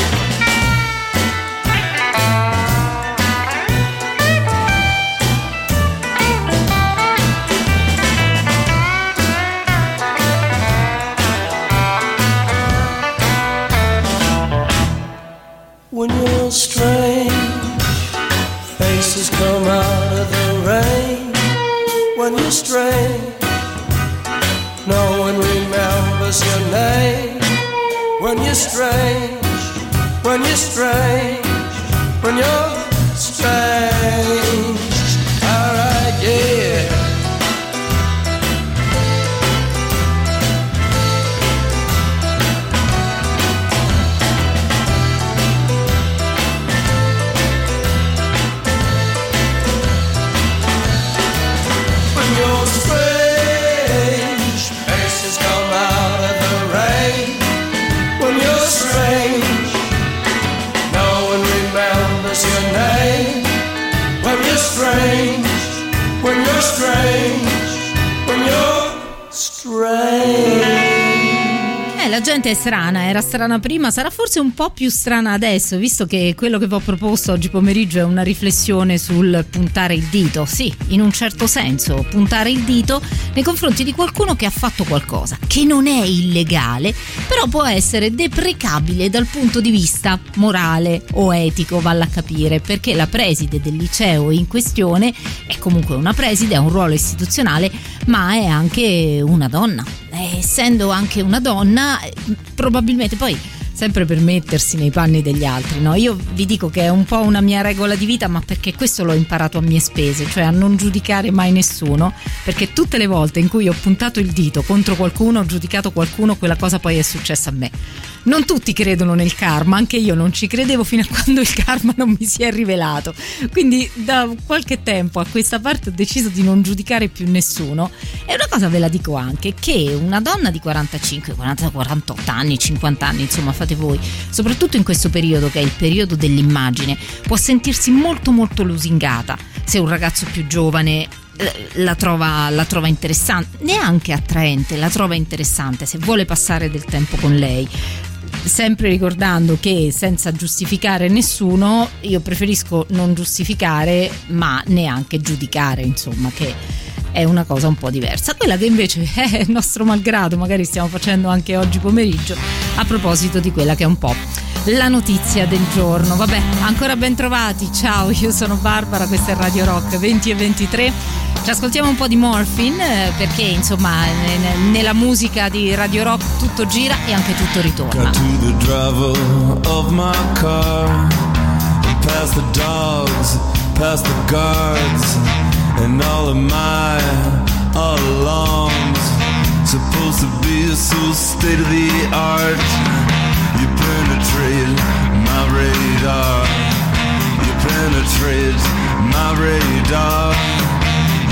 When you're strange, faces come out of the rain. When you're strange, no one remembers your name. When you're strange, when you're strange, when you're strange. Alright, yeah. Strange, when you're strange, when you're strange. Eh, la gente è strana, era strana prima, sarà forse un po' più strana adesso, visto che quello che vi ho proposto oggi pomeriggio è una riflessione sul puntare il dito. Sì, in un certo senso, puntare il dito nei confronti di qualcuno che ha fatto qualcosa, che non è illegale, però può essere deprecabile dal punto di vista morale o etico, valla a capire, perché la preside del liceo in questione è comunque una preside, ha un ruolo istituzionale, ma è anche una donna. Essendo anche una donna, probabilmente poi sempre per mettersi nei panni degli altri, no? Io vi dico che è un po' una mia regola di vita, ma perché questo l'ho imparato a mie spese, cioè a non giudicare mai nessuno, perché tutte le volte in cui ho puntato il dito contro qualcuno, ho giudicato qualcuno, quella cosa poi è successa a me. Non tutti credono nel karma, anche io non ci credevo fino a quando il karma non mi si è rivelato, quindi da qualche tempo a questa parte ho deciso di non giudicare più nessuno. E una cosa ve la dico anche, che una donna di quarantacinque, quaranta, quarantotto anni, cinquanta anni, insomma fate voi, soprattutto in questo periodo che è il periodo dell'immagine, può sentirsi molto molto lusingata se un ragazzo più giovane la trova, la trova interessante, neanche attraente, la trova interessante se vuole passare del tempo con lei. Sempre ricordando che senza giustificare nessuno, io preferisco non giustificare ma neanche giudicare, insomma, che è una cosa un po' diversa. Quella che invece è nostro malgrado magari stiamo facendo anche oggi pomeriggio, a proposito di quella che è un po' la notizia del giorno. Vabbè, ancora ben trovati, ciao, io sono Barbara, questa è Radio Rock venti e ventitré. Ci ascoltiamo un po' di Morphine, perché insomma nella musica di Radio Rock tutto gira e anche tutto ritorna. Got to the driver of my car, and past the dogs, past the guards, and all of my alarms. Supposed to be so state of the art. You penetrate my radar. You penetrate my radar.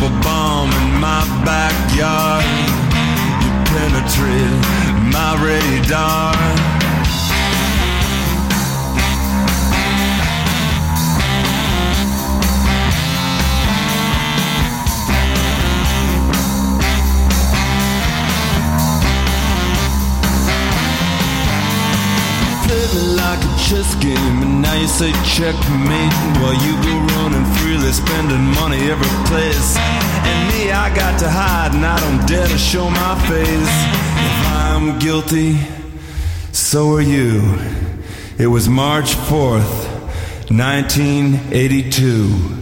up a bomb in my backyard. You penetrated my radar. Like a chess game, and now you say checkmate while you go running freely, spending money every place. And me, I got to hide, and I don't dare to show my face. If I'm guilty, so are you. It was March fourth, nineteen eighty-two.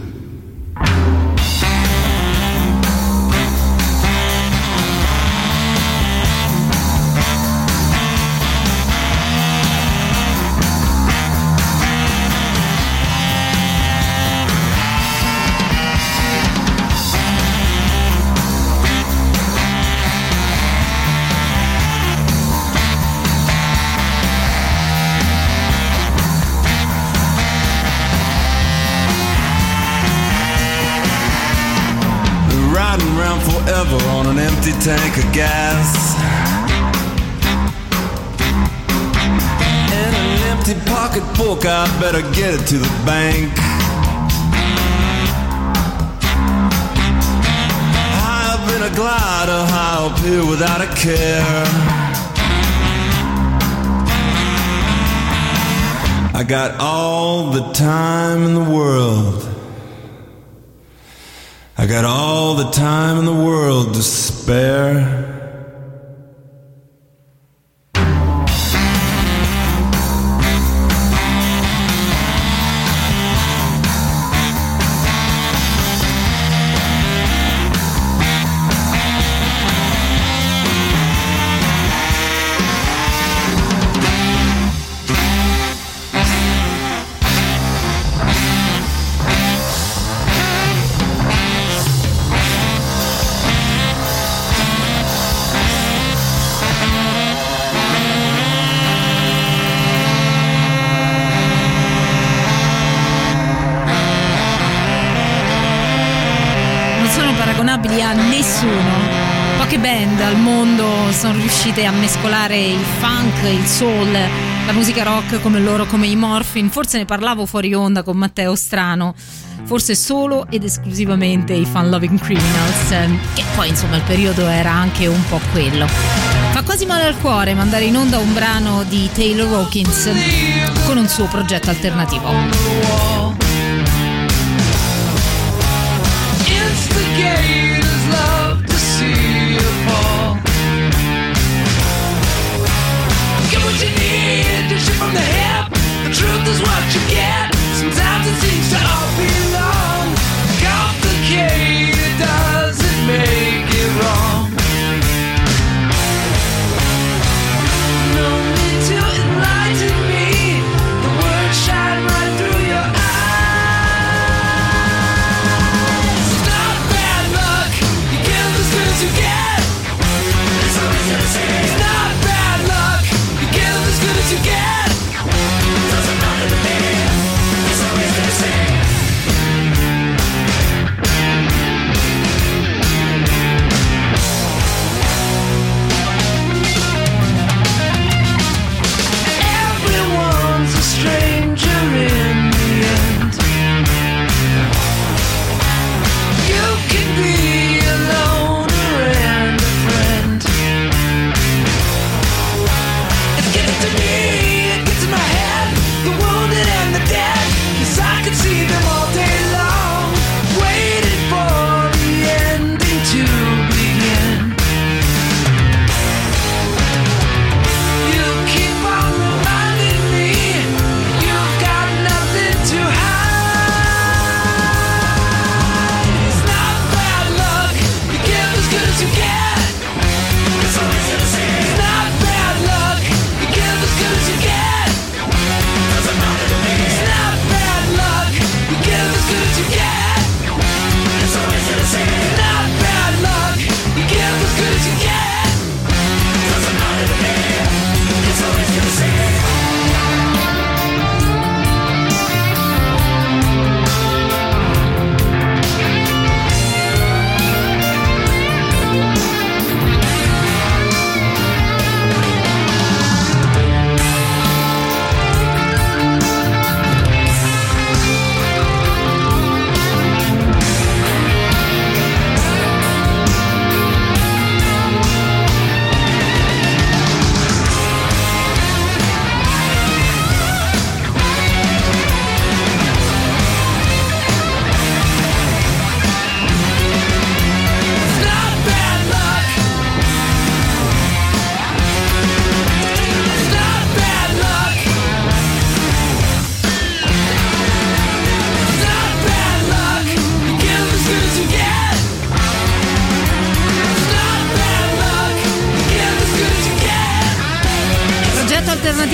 Forever on an empty tank of gas and an empty pocketbook. I better get it to the bank. High up in a glider, high up here without a care. I got all the time in the world. I got all the time in the world to spare. A nessuno. Poche band al mondo sono riuscite a mescolare il funk, il soul, la musica rock come loro, come i Morphine. Forse ne parlavo fuori onda con Matteo Strano, forse solo ed esclusivamente i Fun Loving Criminals, che poi insomma il periodo era anche un po' quello. Fa quasi male al cuore mandare in onda un brano di Taylor Hawkins con un suo progetto alternativo. Instigators love to see you fall. Get what you need to shoot from the hip. The truth is what you get. Sometimes it seems to all be wrong. Complicated doesn't make it wrong. No need to enlighten me. The words shine right through your eyes.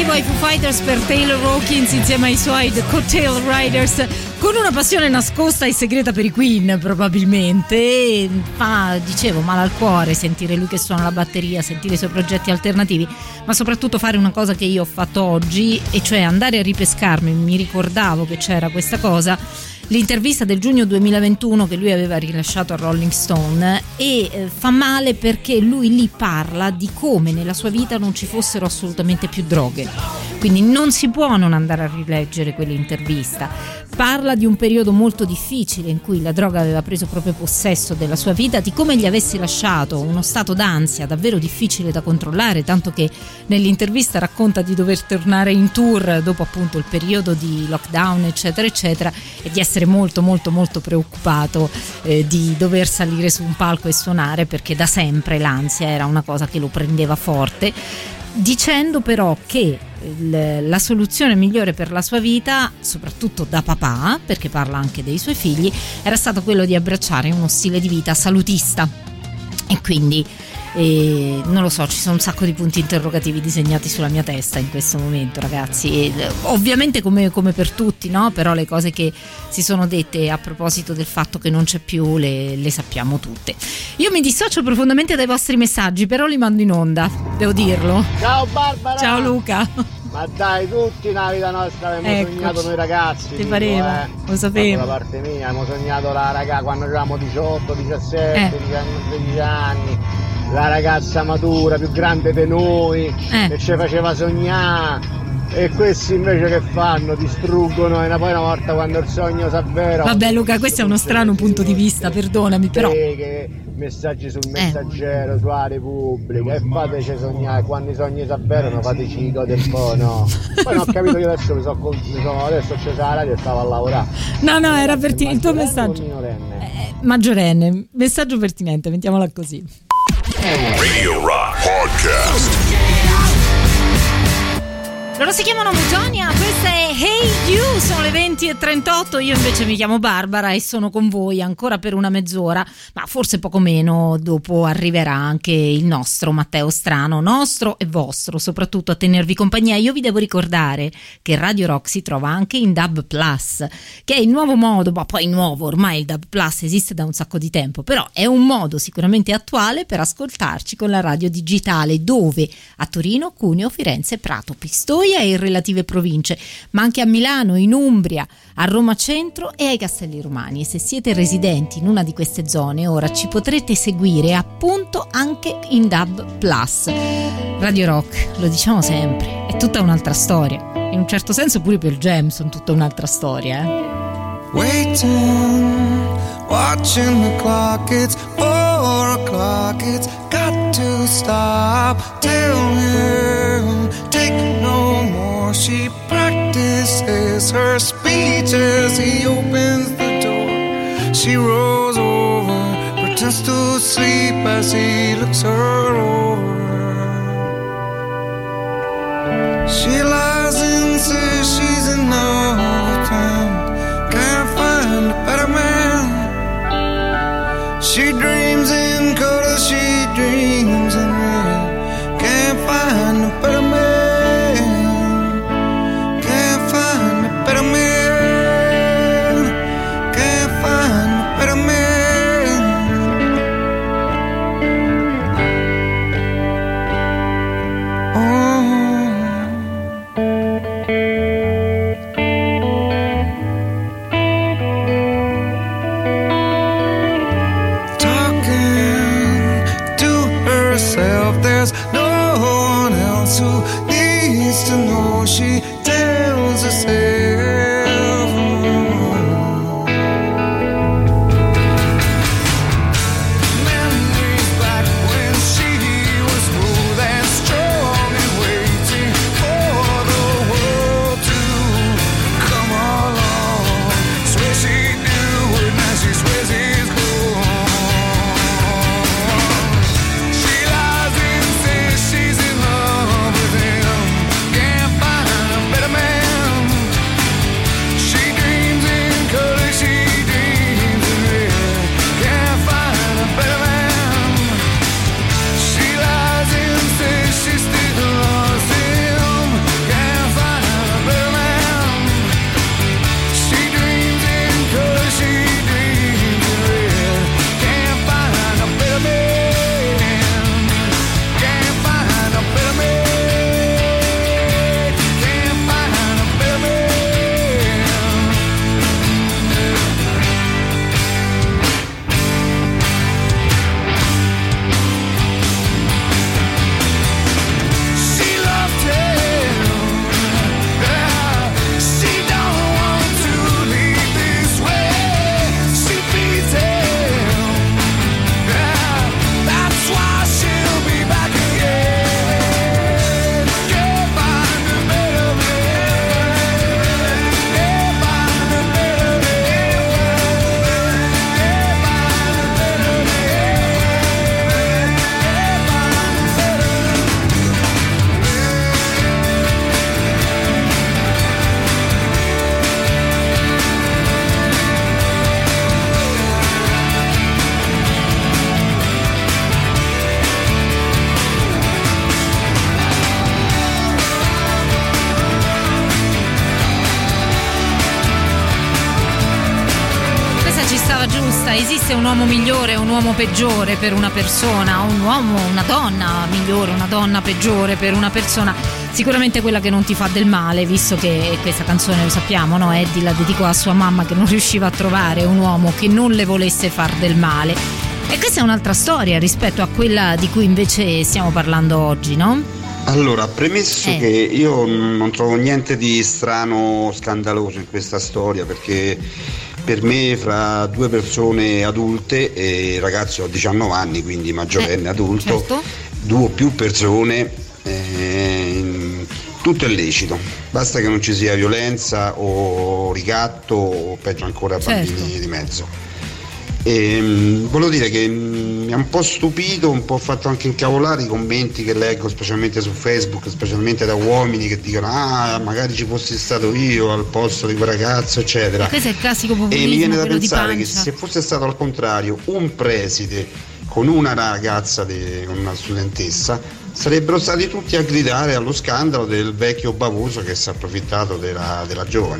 arrivo ai Foo Fighters per Taylor Hawkins insieme ai suoi The Cocktail Riders, con una passione nascosta e segreta per i Queen probabilmente. Fa, dicevo, male al cuore sentire lui che suona la batteria, sentire i suoi progetti alternativi, ma soprattutto fare una cosa che io ho fatto oggi, e cioè andare a ripescarmi. Mi ricordavo che c'era questa cosa, l'intervista del giugno duemilaventuno che lui aveva rilasciato a Rolling Stone, e eh, fa male perché lui lì parla di come nella sua vita non ci fossero assolutamente più droghe, quindi non si può non andare a rileggere quell'intervista. Parla di un periodo molto difficile in cui la droga aveva preso proprio possesso della sua vita, di come gli avesse lasciato uno stato d'ansia davvero difficile da controllare, tanto che nell'intervista racconta di dover tornare in tour dopo appunto il periodo di lockdown eccetera eccetera, e di essere molto molto molto preoccupato eh, di dover salire su un palco e suonare, perché da sempre l'ansia era una cosa che lo prendeva forte, dicendo però che il, la soluzione migliore per la sua vita, soprattutto da papà, perché parla anche dei suoi figli, era stato quello di abbracciare uno stile di vita salutista. E quindi e non lo so, ci sono un sacco di punti interrogativi disegnati sulla mia testa in questo momento, ragazzi, e ovviamente come, come per tutti, no? Però le cose che si sono dette a proposito del fatto che non c'è più le, le sappiamo tutte. Io mi dissocio profondamente dai vostri messaggi, però li mando in onda, devo dirlo. Ciao Barbara. Ciao Luca. Ma dai, tutti nella vita nostra abbiamo Eccoci. sognato noi ragazzi. Ti dico, pareva? eh. Lo sapevo. Da parte mia, abbiamo sognato la ragazza quando avevamo diciotto, diciassette, Eh. sedici anni, la ragazza matura, più grande di noi, Eh. che ci faceva sognare. E questi invece che fanno? Distruggono, e poi una volta quando il sogno si avvera. Vabbè Luca, questo è uno strano punto di vista, perdonami, però Che messaggi sul Messaggero, sulla Repubblica, e fateci sognare, quando i sogni si avverano fateci godere un po', no? Poi non ho capito, io adesso mi sono, mi sono adesso ho acceso la radio e stavo a lavorare. no no era pertinente il tuo messaggio. Minorenne. Eh, maggiorenne, messaggio pertinente, mettiamola così. Radio Rock Podcast. Loro si chiamano Mutonia, questa è Hey You, sono le venti e trentotto, io invece mi chiamo Barbara e sono con voi ancora per una mezz'ora, ma forse poco meno, dopo arriverà anche il nostro Matteo Strano, nostro e vostro, soprattutto a tenervi compagnia. Io vi devo ricordare che Radio Rock si trova anche in D A B Plus, che è il nuovo modo, ma poi nuovo, ormai il D A B Plus esiste da un sacco di tempo, però è un modo sicuramente attuale per ascoltarci con la radio digitale, dove a Torino, Cuneo, Firenze, Prato, Pistoia e relative province, ma anche a Milano, in Umbria, a Roma Centro e ai Castelli Romani. E se siete residenti in una di queste zone, ora ci potrete seguire appunto anche in D A B Plus. Radio Rock, lo diciamo sempre, è tutta un'altra storia. In un certo senso pure per Jam sono tutta un'altra storia, eh? Waiting, watching the clock, it's four o'clock, it's got to stop. Tell him, take no more. She practices her speech as he opens the door. She rolls over, pretends to sleep as he looks her over. She lies and says she's in love with him. Can't find a better man. She dreams in color, she dreams in red. Can't find a better man. Can't find a better man. Can't find a better man. Oh. domanda giusta: esiste un uomo migliore e un uomo peggiore per una persona? Un uomo, una donna migliore, una donna peggiore per una persona? Sicuramente quella che non ti fa del male, visto che questa canzone, lo sappiamo, no? Eddie la dedicò a sua mamma che non riusciva a trovare un uomo che non le volesse far del male. E questa è un'altra storia rispetto a quella di cui invece stiamo parlando oggi, no? Allora, premesso Eh. che io non trovo niente di strano, scandaloso in questa storia, perché per me fra due persone adulte, e il ragazzo ha diciannove anni, quindi maggiorenne, Eh, adulto, certo. due o più persone, eh, tutto è lecito, basta che non ci sia violenza o ricatto o peggio ancora bambini Certo. di mezzo. E, mh, volevo dire che mh, mi ha un po' stupito, un po' fatto anche incavolare i commenti che leggo specialmente su Facebook, specialmente da uomini che dicono ah magari ci fossi stato io al posto di quel ragazzo eccetera, Questo è il classico e populismo, mi viene da quello di pensare che pancia. se fosse stato al contrario un preside con una ragazza, de, con una studentessa, sarebbero stati tutti a gridare allo scandalo del vecchio bavoso che si è approfittato della, della giovane.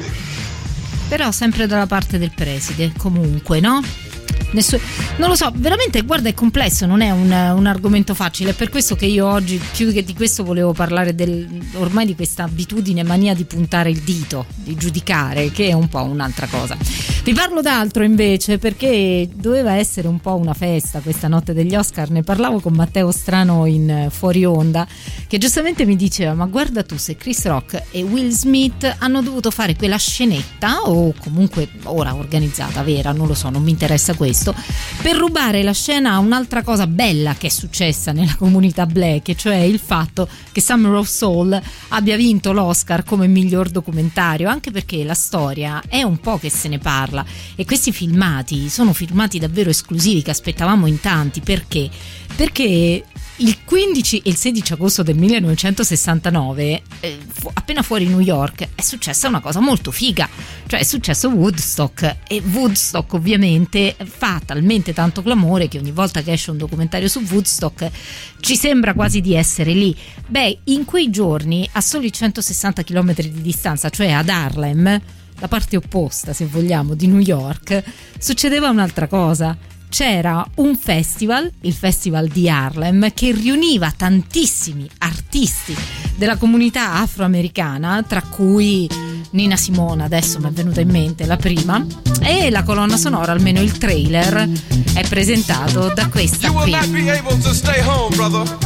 Però sempre dalla parte del preside, comunque, no? Nessu- non lo so, veramente, guarda, è complesso, non è un, un argomento facile. È per questo che io oggi, più che di questo, volevo parlare del, ormai di questa abitudine, mania di puntare il dito, di giudicare, che è un po' un'altra cosa. Vi parlo d'altro invece, perché doveva essere un po' una festa questa notte degli Oscar. Ne parlavo con Matteo Strano in fuori onda, che giustamente mi diceva: ma guarda tu, se Chris Rock e Will Smith hanno dovuto fare quella scenetta, o comunque ora organizzata, vera, non lo so, non mi interessa questo, per rubare la scena a un'altra cosa bella che è successa nella comunità black, cioè il fatto che Summer of Soul abbia vinto l'Oscar come miglior documentario, anche perché la storia è un po' che se ne parla, e questi filmati sono filmati davvero esclusivi che aspettavamo in tanti. Perché? Perché il quindici e il sedici agosto del millenovecentosessantanove, eh, fu- appena fuori New York, è successa una cosa molto figa, cioè è successo Woodstock, e Woodstock ovviamente fa talmente tanto clamore che ogni volta che esce un documentario su Woodstock ci sembra quasi di essere lì. Beh, in quei giorni, a soli centosessanta chilometri di distanza, cioè ad Harlem, la parte opposta, se vogliamo, di New York, succedeva un'altra cosa. C'era un festival, il Festival di Harlem, che riuniva tantissimi artisti della comunità afroamericana, tra cui Nina Simone, adesso mi è venuta in mente la prima, e la colonna sonora, almeno il trailer, è presentato da questa You will qui. not be able to stay home, brother.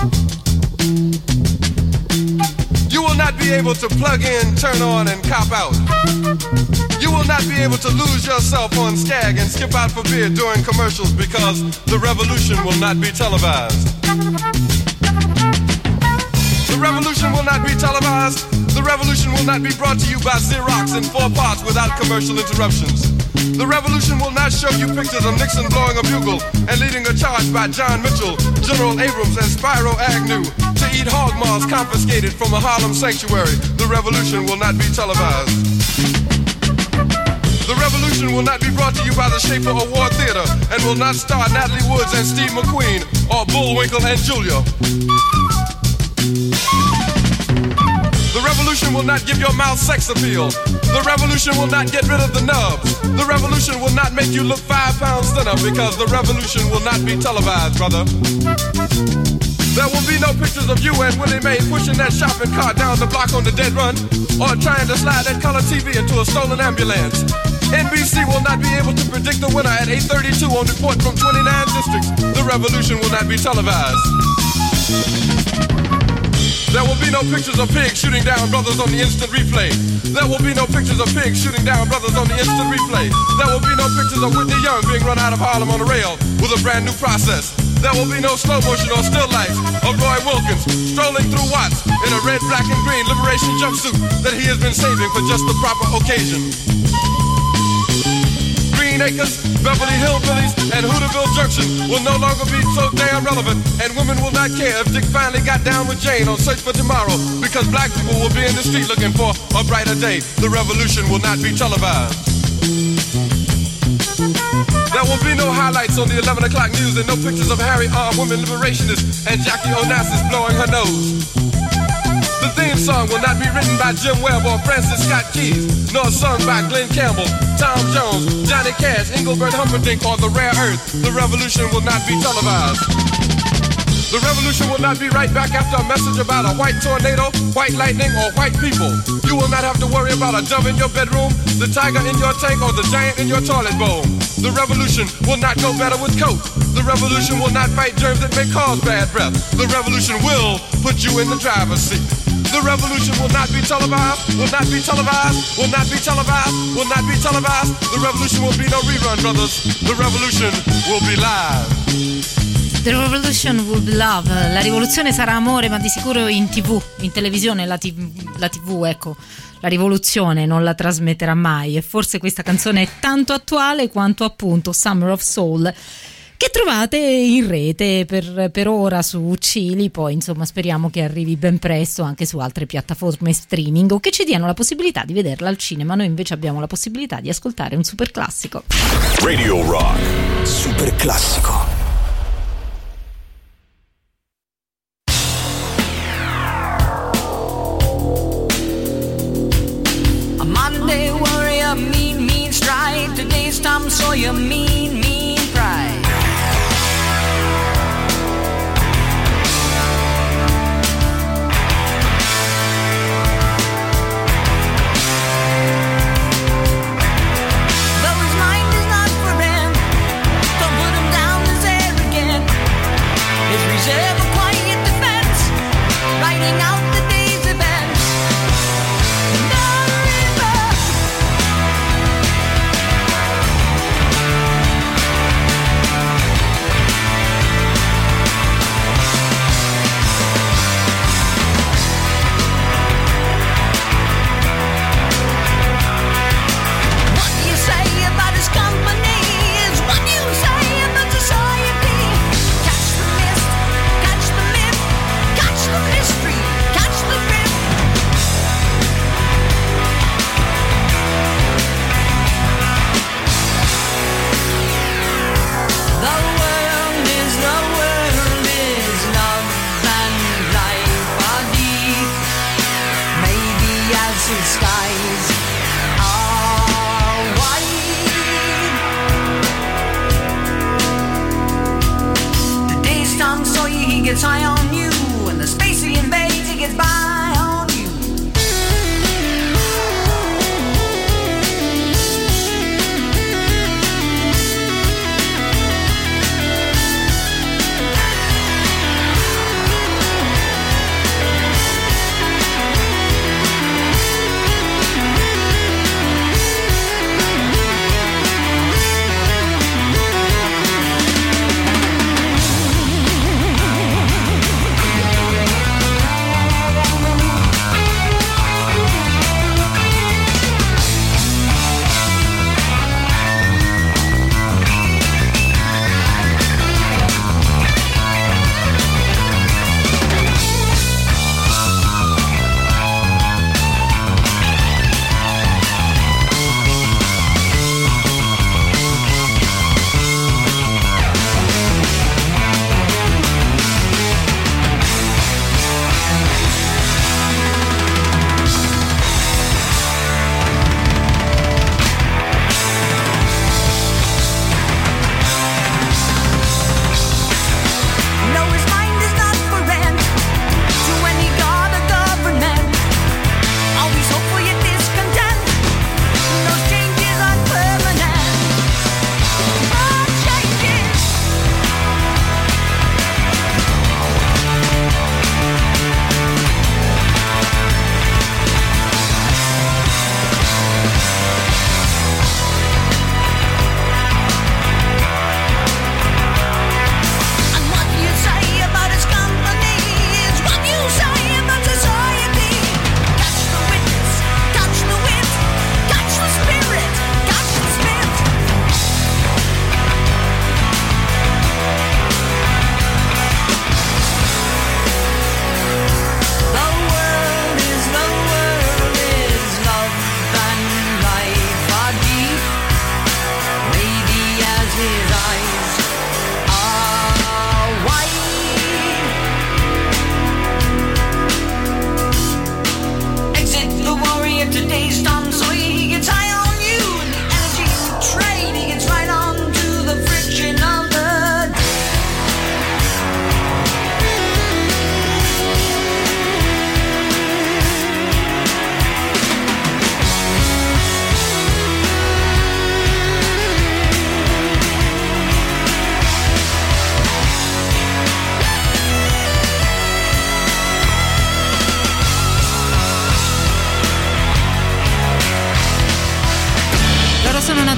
You will not be able to plug in, turn on, and cop out. You will not be able to lose yourself on Skag and skip out for beer during commercials because the revolution will not be televised. The revolution will not be televised. The revolution will not be brought to you by Xerox in four parts without commercial interruptions. The revolution will not show you pictures of Nixon blowing a bugle and leading a charge by John Mitchell, General Abrams, and Spyro Agnew to eat hog maws confiscated from a Harlem sanctuary. The revolution will not be televised. The revolution will not be brought to you by the Schaefer Award Theater and will not star Natalie Woods and Steve McQueen or Bullwinkle and Julia. The revolution will not give your mouth sex appeal. The revolution will not get rid of the nubs. The revolution will not make you look five pounds thinner because the revolution will not be televised, brother. There will be no pictures of you and Willie Mae pushing that shopping cart down the block on the dead run or trying to slide that color T V into a stolen ambulance. N B C will not be able to predict the winner at eight thirty-two on report from twenty-nine districts. The revolution will not be televised. There will be no pictures of pigs shooting down brothers on the instant replay. There will be no pictures of pigs shooting down brothers on the instant replay. There will be no pictures of Whitney Young being run out of Harlem on a rail with a brand new process. There will be no slow motion or still life of Roy Wilkins strolling through Watts in a red, black, and green liberation jumpsuit that he has been saving for just the proper occasion. Green Acres, Beverly Hillbillies, and Hooterville Junction will no longer be so damn relevant, and women will not care if Dick finally got down with Jane on Search for Tomorrow, because black people will be in the street looking for a brighter day. The revolution will not be televised. There will be no highlights on the eleven o'clock news and no pictures of Harry armed women liberationists and Jackie Onassis blowing her nose. The The theme song will not be written by Jim Webb or Francis Scott Keys, nor sung by Glenn Campbell, Tom Jones, Johnny Cash, Engelbert Humperdinck, or The Rare Earth. The revolution will not be televised. The revolution will not be right back after a message about a white tornado, white lightning, or white people. You will not have to worry about a dove in your bedroom, the tiger in your tank, or the giant in your toilet bowl. The revolution will not go better with Coke. The revolution will not fight germs that may cause bad breath. The revolution will put you in the driver's seat. The revolution will not be televised, will not be televised, will not be televised, will not be televised. The revolution will be no rerun, brothers. The revolution will be live. The Revolution Will Be Love. La rivoluzione sarà amore, ma di sicuro in tv, in televisione la tv, la tv, ecco, la rivoluzione non la trasmetterà mai. E forse questa canzone è tanto attuale quanto appunto Summer of Soul, che trovate in rete per, per ora su Cili. Poi insomma speriamo che arrivi ben presto anche su altre piattaforme streaming, o che ci diano la possibilità di vederla al cinema. Noi invece abbiamo la possibilità di ascoltare un super classico. Radio Rock Super classico. Monday warrior, mean, mean stride. Today's Tom Sawyer, mean, mean pride. Though his mind is not for rent, don't put him down as arrogant. His reserve a quiet defense, writing out the day's events. Skies are white. The day's Tom Sawyer, he gets high on you, and the space he invades, he gets by on you.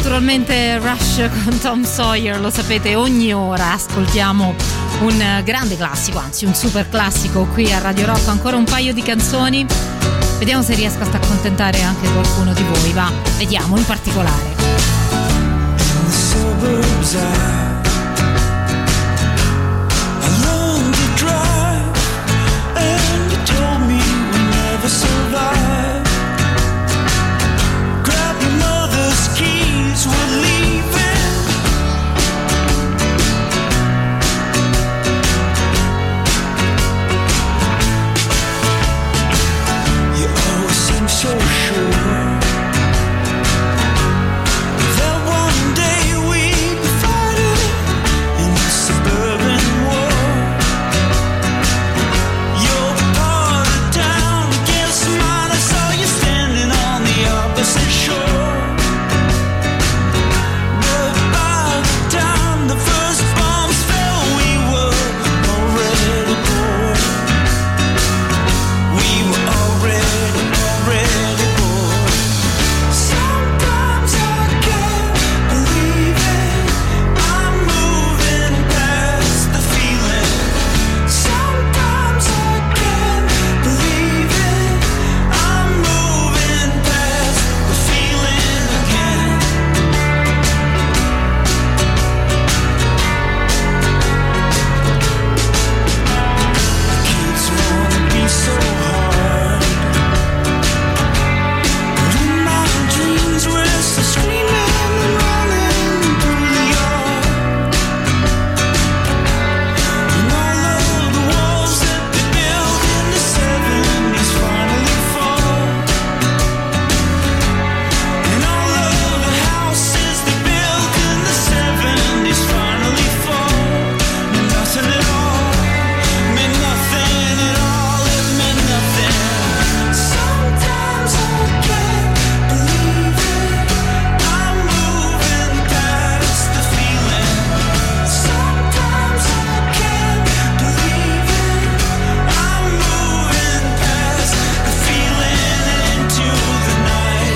naturalmente Rush con Tom Sawyer, lo sapete, ogni ora ascoltiamo un grande classico, anzi un super classico qui a Radio Rock, ancora un paio di canzoni, vediamo se riesco a accontentare anche qualcuno di voi, va, vediamo in particolare. So sure that one day we'd be fighting in the suburban war. Your part of town against mine, I saw you standing on the opposite shore. But by the time the first bombs fell, we were already bored. We were already Already bored. Sometimes I can't believe it. I'm moving past the feeling. Sometimes I can't believe it. I'm moving past the feeling again. Kids wanna be so hard. In my dreams we're still screaming and running through the yard. And all of the walls that they built in the seventies finally fall. And all of the houses they built in the seventies finally fall. Meant nothing at all, meant nothing at all, it meant nothing. Sometimes I can't believe it. I'm moving past the feeling. Sometimes I can't believe it. I'm moving past the feeling and into the night.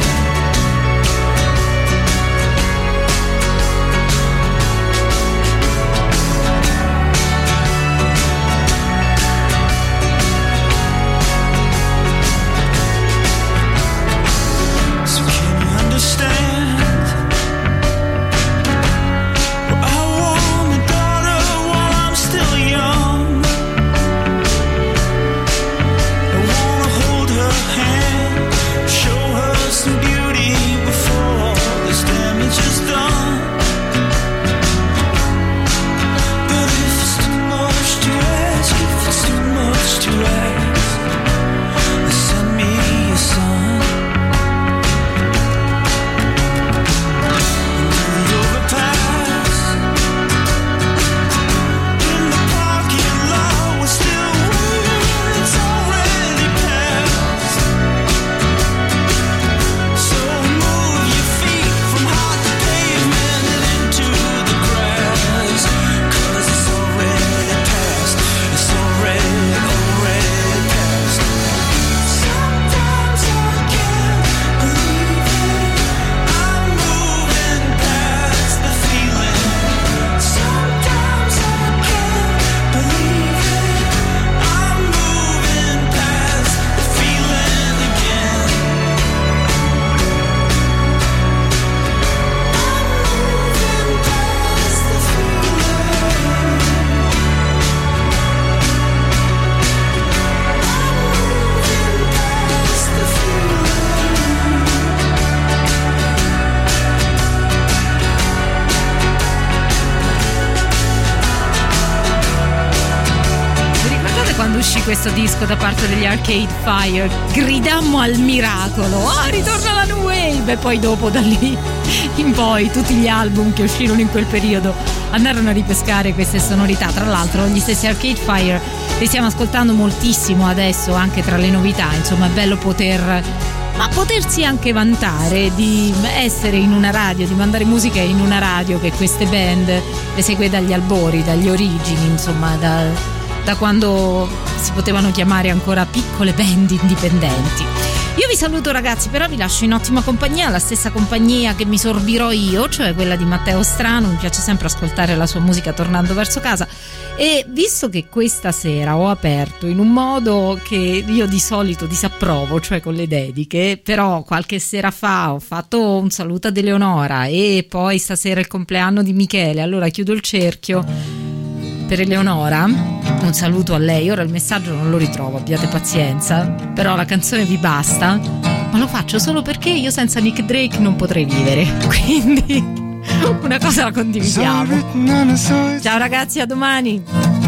So can you understand? I want a daughter while I'm still young. I wanna hold her hand, show her some beauty before all this damage is done. But if it's too much to ask, if it's too much to ask, then send me your son. The overpass in the parking lot, we're still waiting. It's already passed. So move your feet from hot pavement and into the grass. 'Cause it's already passed. It's already, already passed. Sometimes I can't believe it. I'm moving past the feeling. Sometimes I can't believe it. I'm moving past the feeling again. I'm moving past the feeling. I'm moving past the Vi ricordate quando uscì questo disco da parte degli Arcade Fire? Gridammo al miracolo, ah, ritorna la New Wave, e poi dopo da lì in poi tutti gli album che uscirono in quel periodo andarono a ripescare queste sonorità. Tra l'altro gli stessi Arcade Fire li stiamo ascoltando moltissimo adesso anche tra le novità, insomma è bello poter, ma potersi anche vantare di essere in una radio, di mandare musica in una radio che queste band le segue dagli albori, dagli origini, insomma da, da quando si potevano chiamare ancora piccole band indipendenti. Io vi saluto ragazzi, però vi lascio in ottima compagnia, la stessa compagnia che mi sorbirò io, cioè quella di Matteo Strano. Mi piace sempre ascoltare la sua musica tornando verso casa, e visto che questa sera ho aperto in un modo che io di solito disapprovo, cioè con le dediche, però qualche sera fa ho fatto un saluto ad Eleonora e poi stasera il compleanno di Michele, allora chiudo il cerchio per Eleonora, un saluto a lei. Ora il messaggio non lo ritrovo, abbiate pazienza, però la canzone vi basta, ma lo faccio solo perché io senza Nick Drake non potrei vivere, quindi una cosa la condividiamo. Ciao ragazzi, a domani.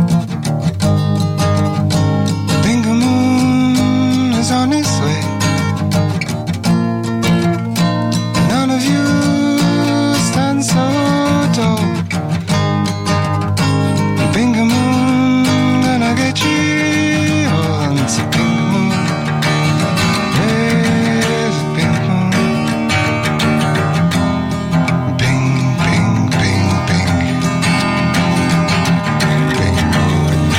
On his way. None of you stand so tall. Bingo moon, gonna get you on to bingo moon. Yes, bingo moon. Bing, bing, bing, bing. Bingo moon.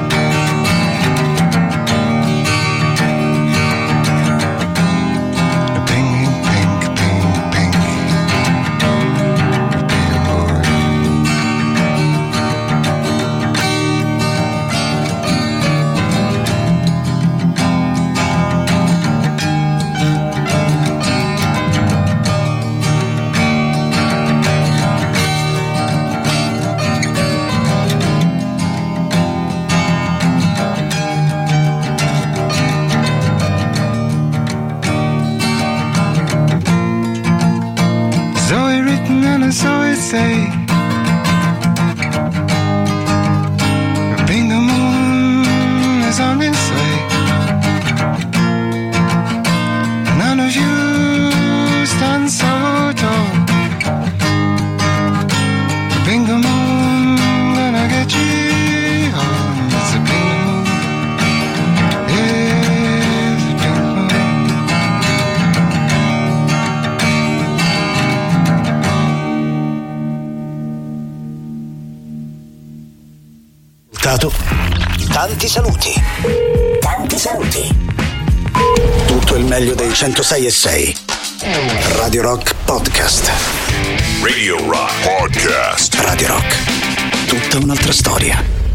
So it say, bingo moon is on its way. None of you stand so tall. Bingo moon, gonna get you home. It's a bingo moon. Yes, bingo moon. Tanti saluti. Tanti saluti. Tutto il meglio dei centosei e sei. Radio Rock Podcast. Radio Rock Podcast. Radio Rock. Tutta un'altra storia.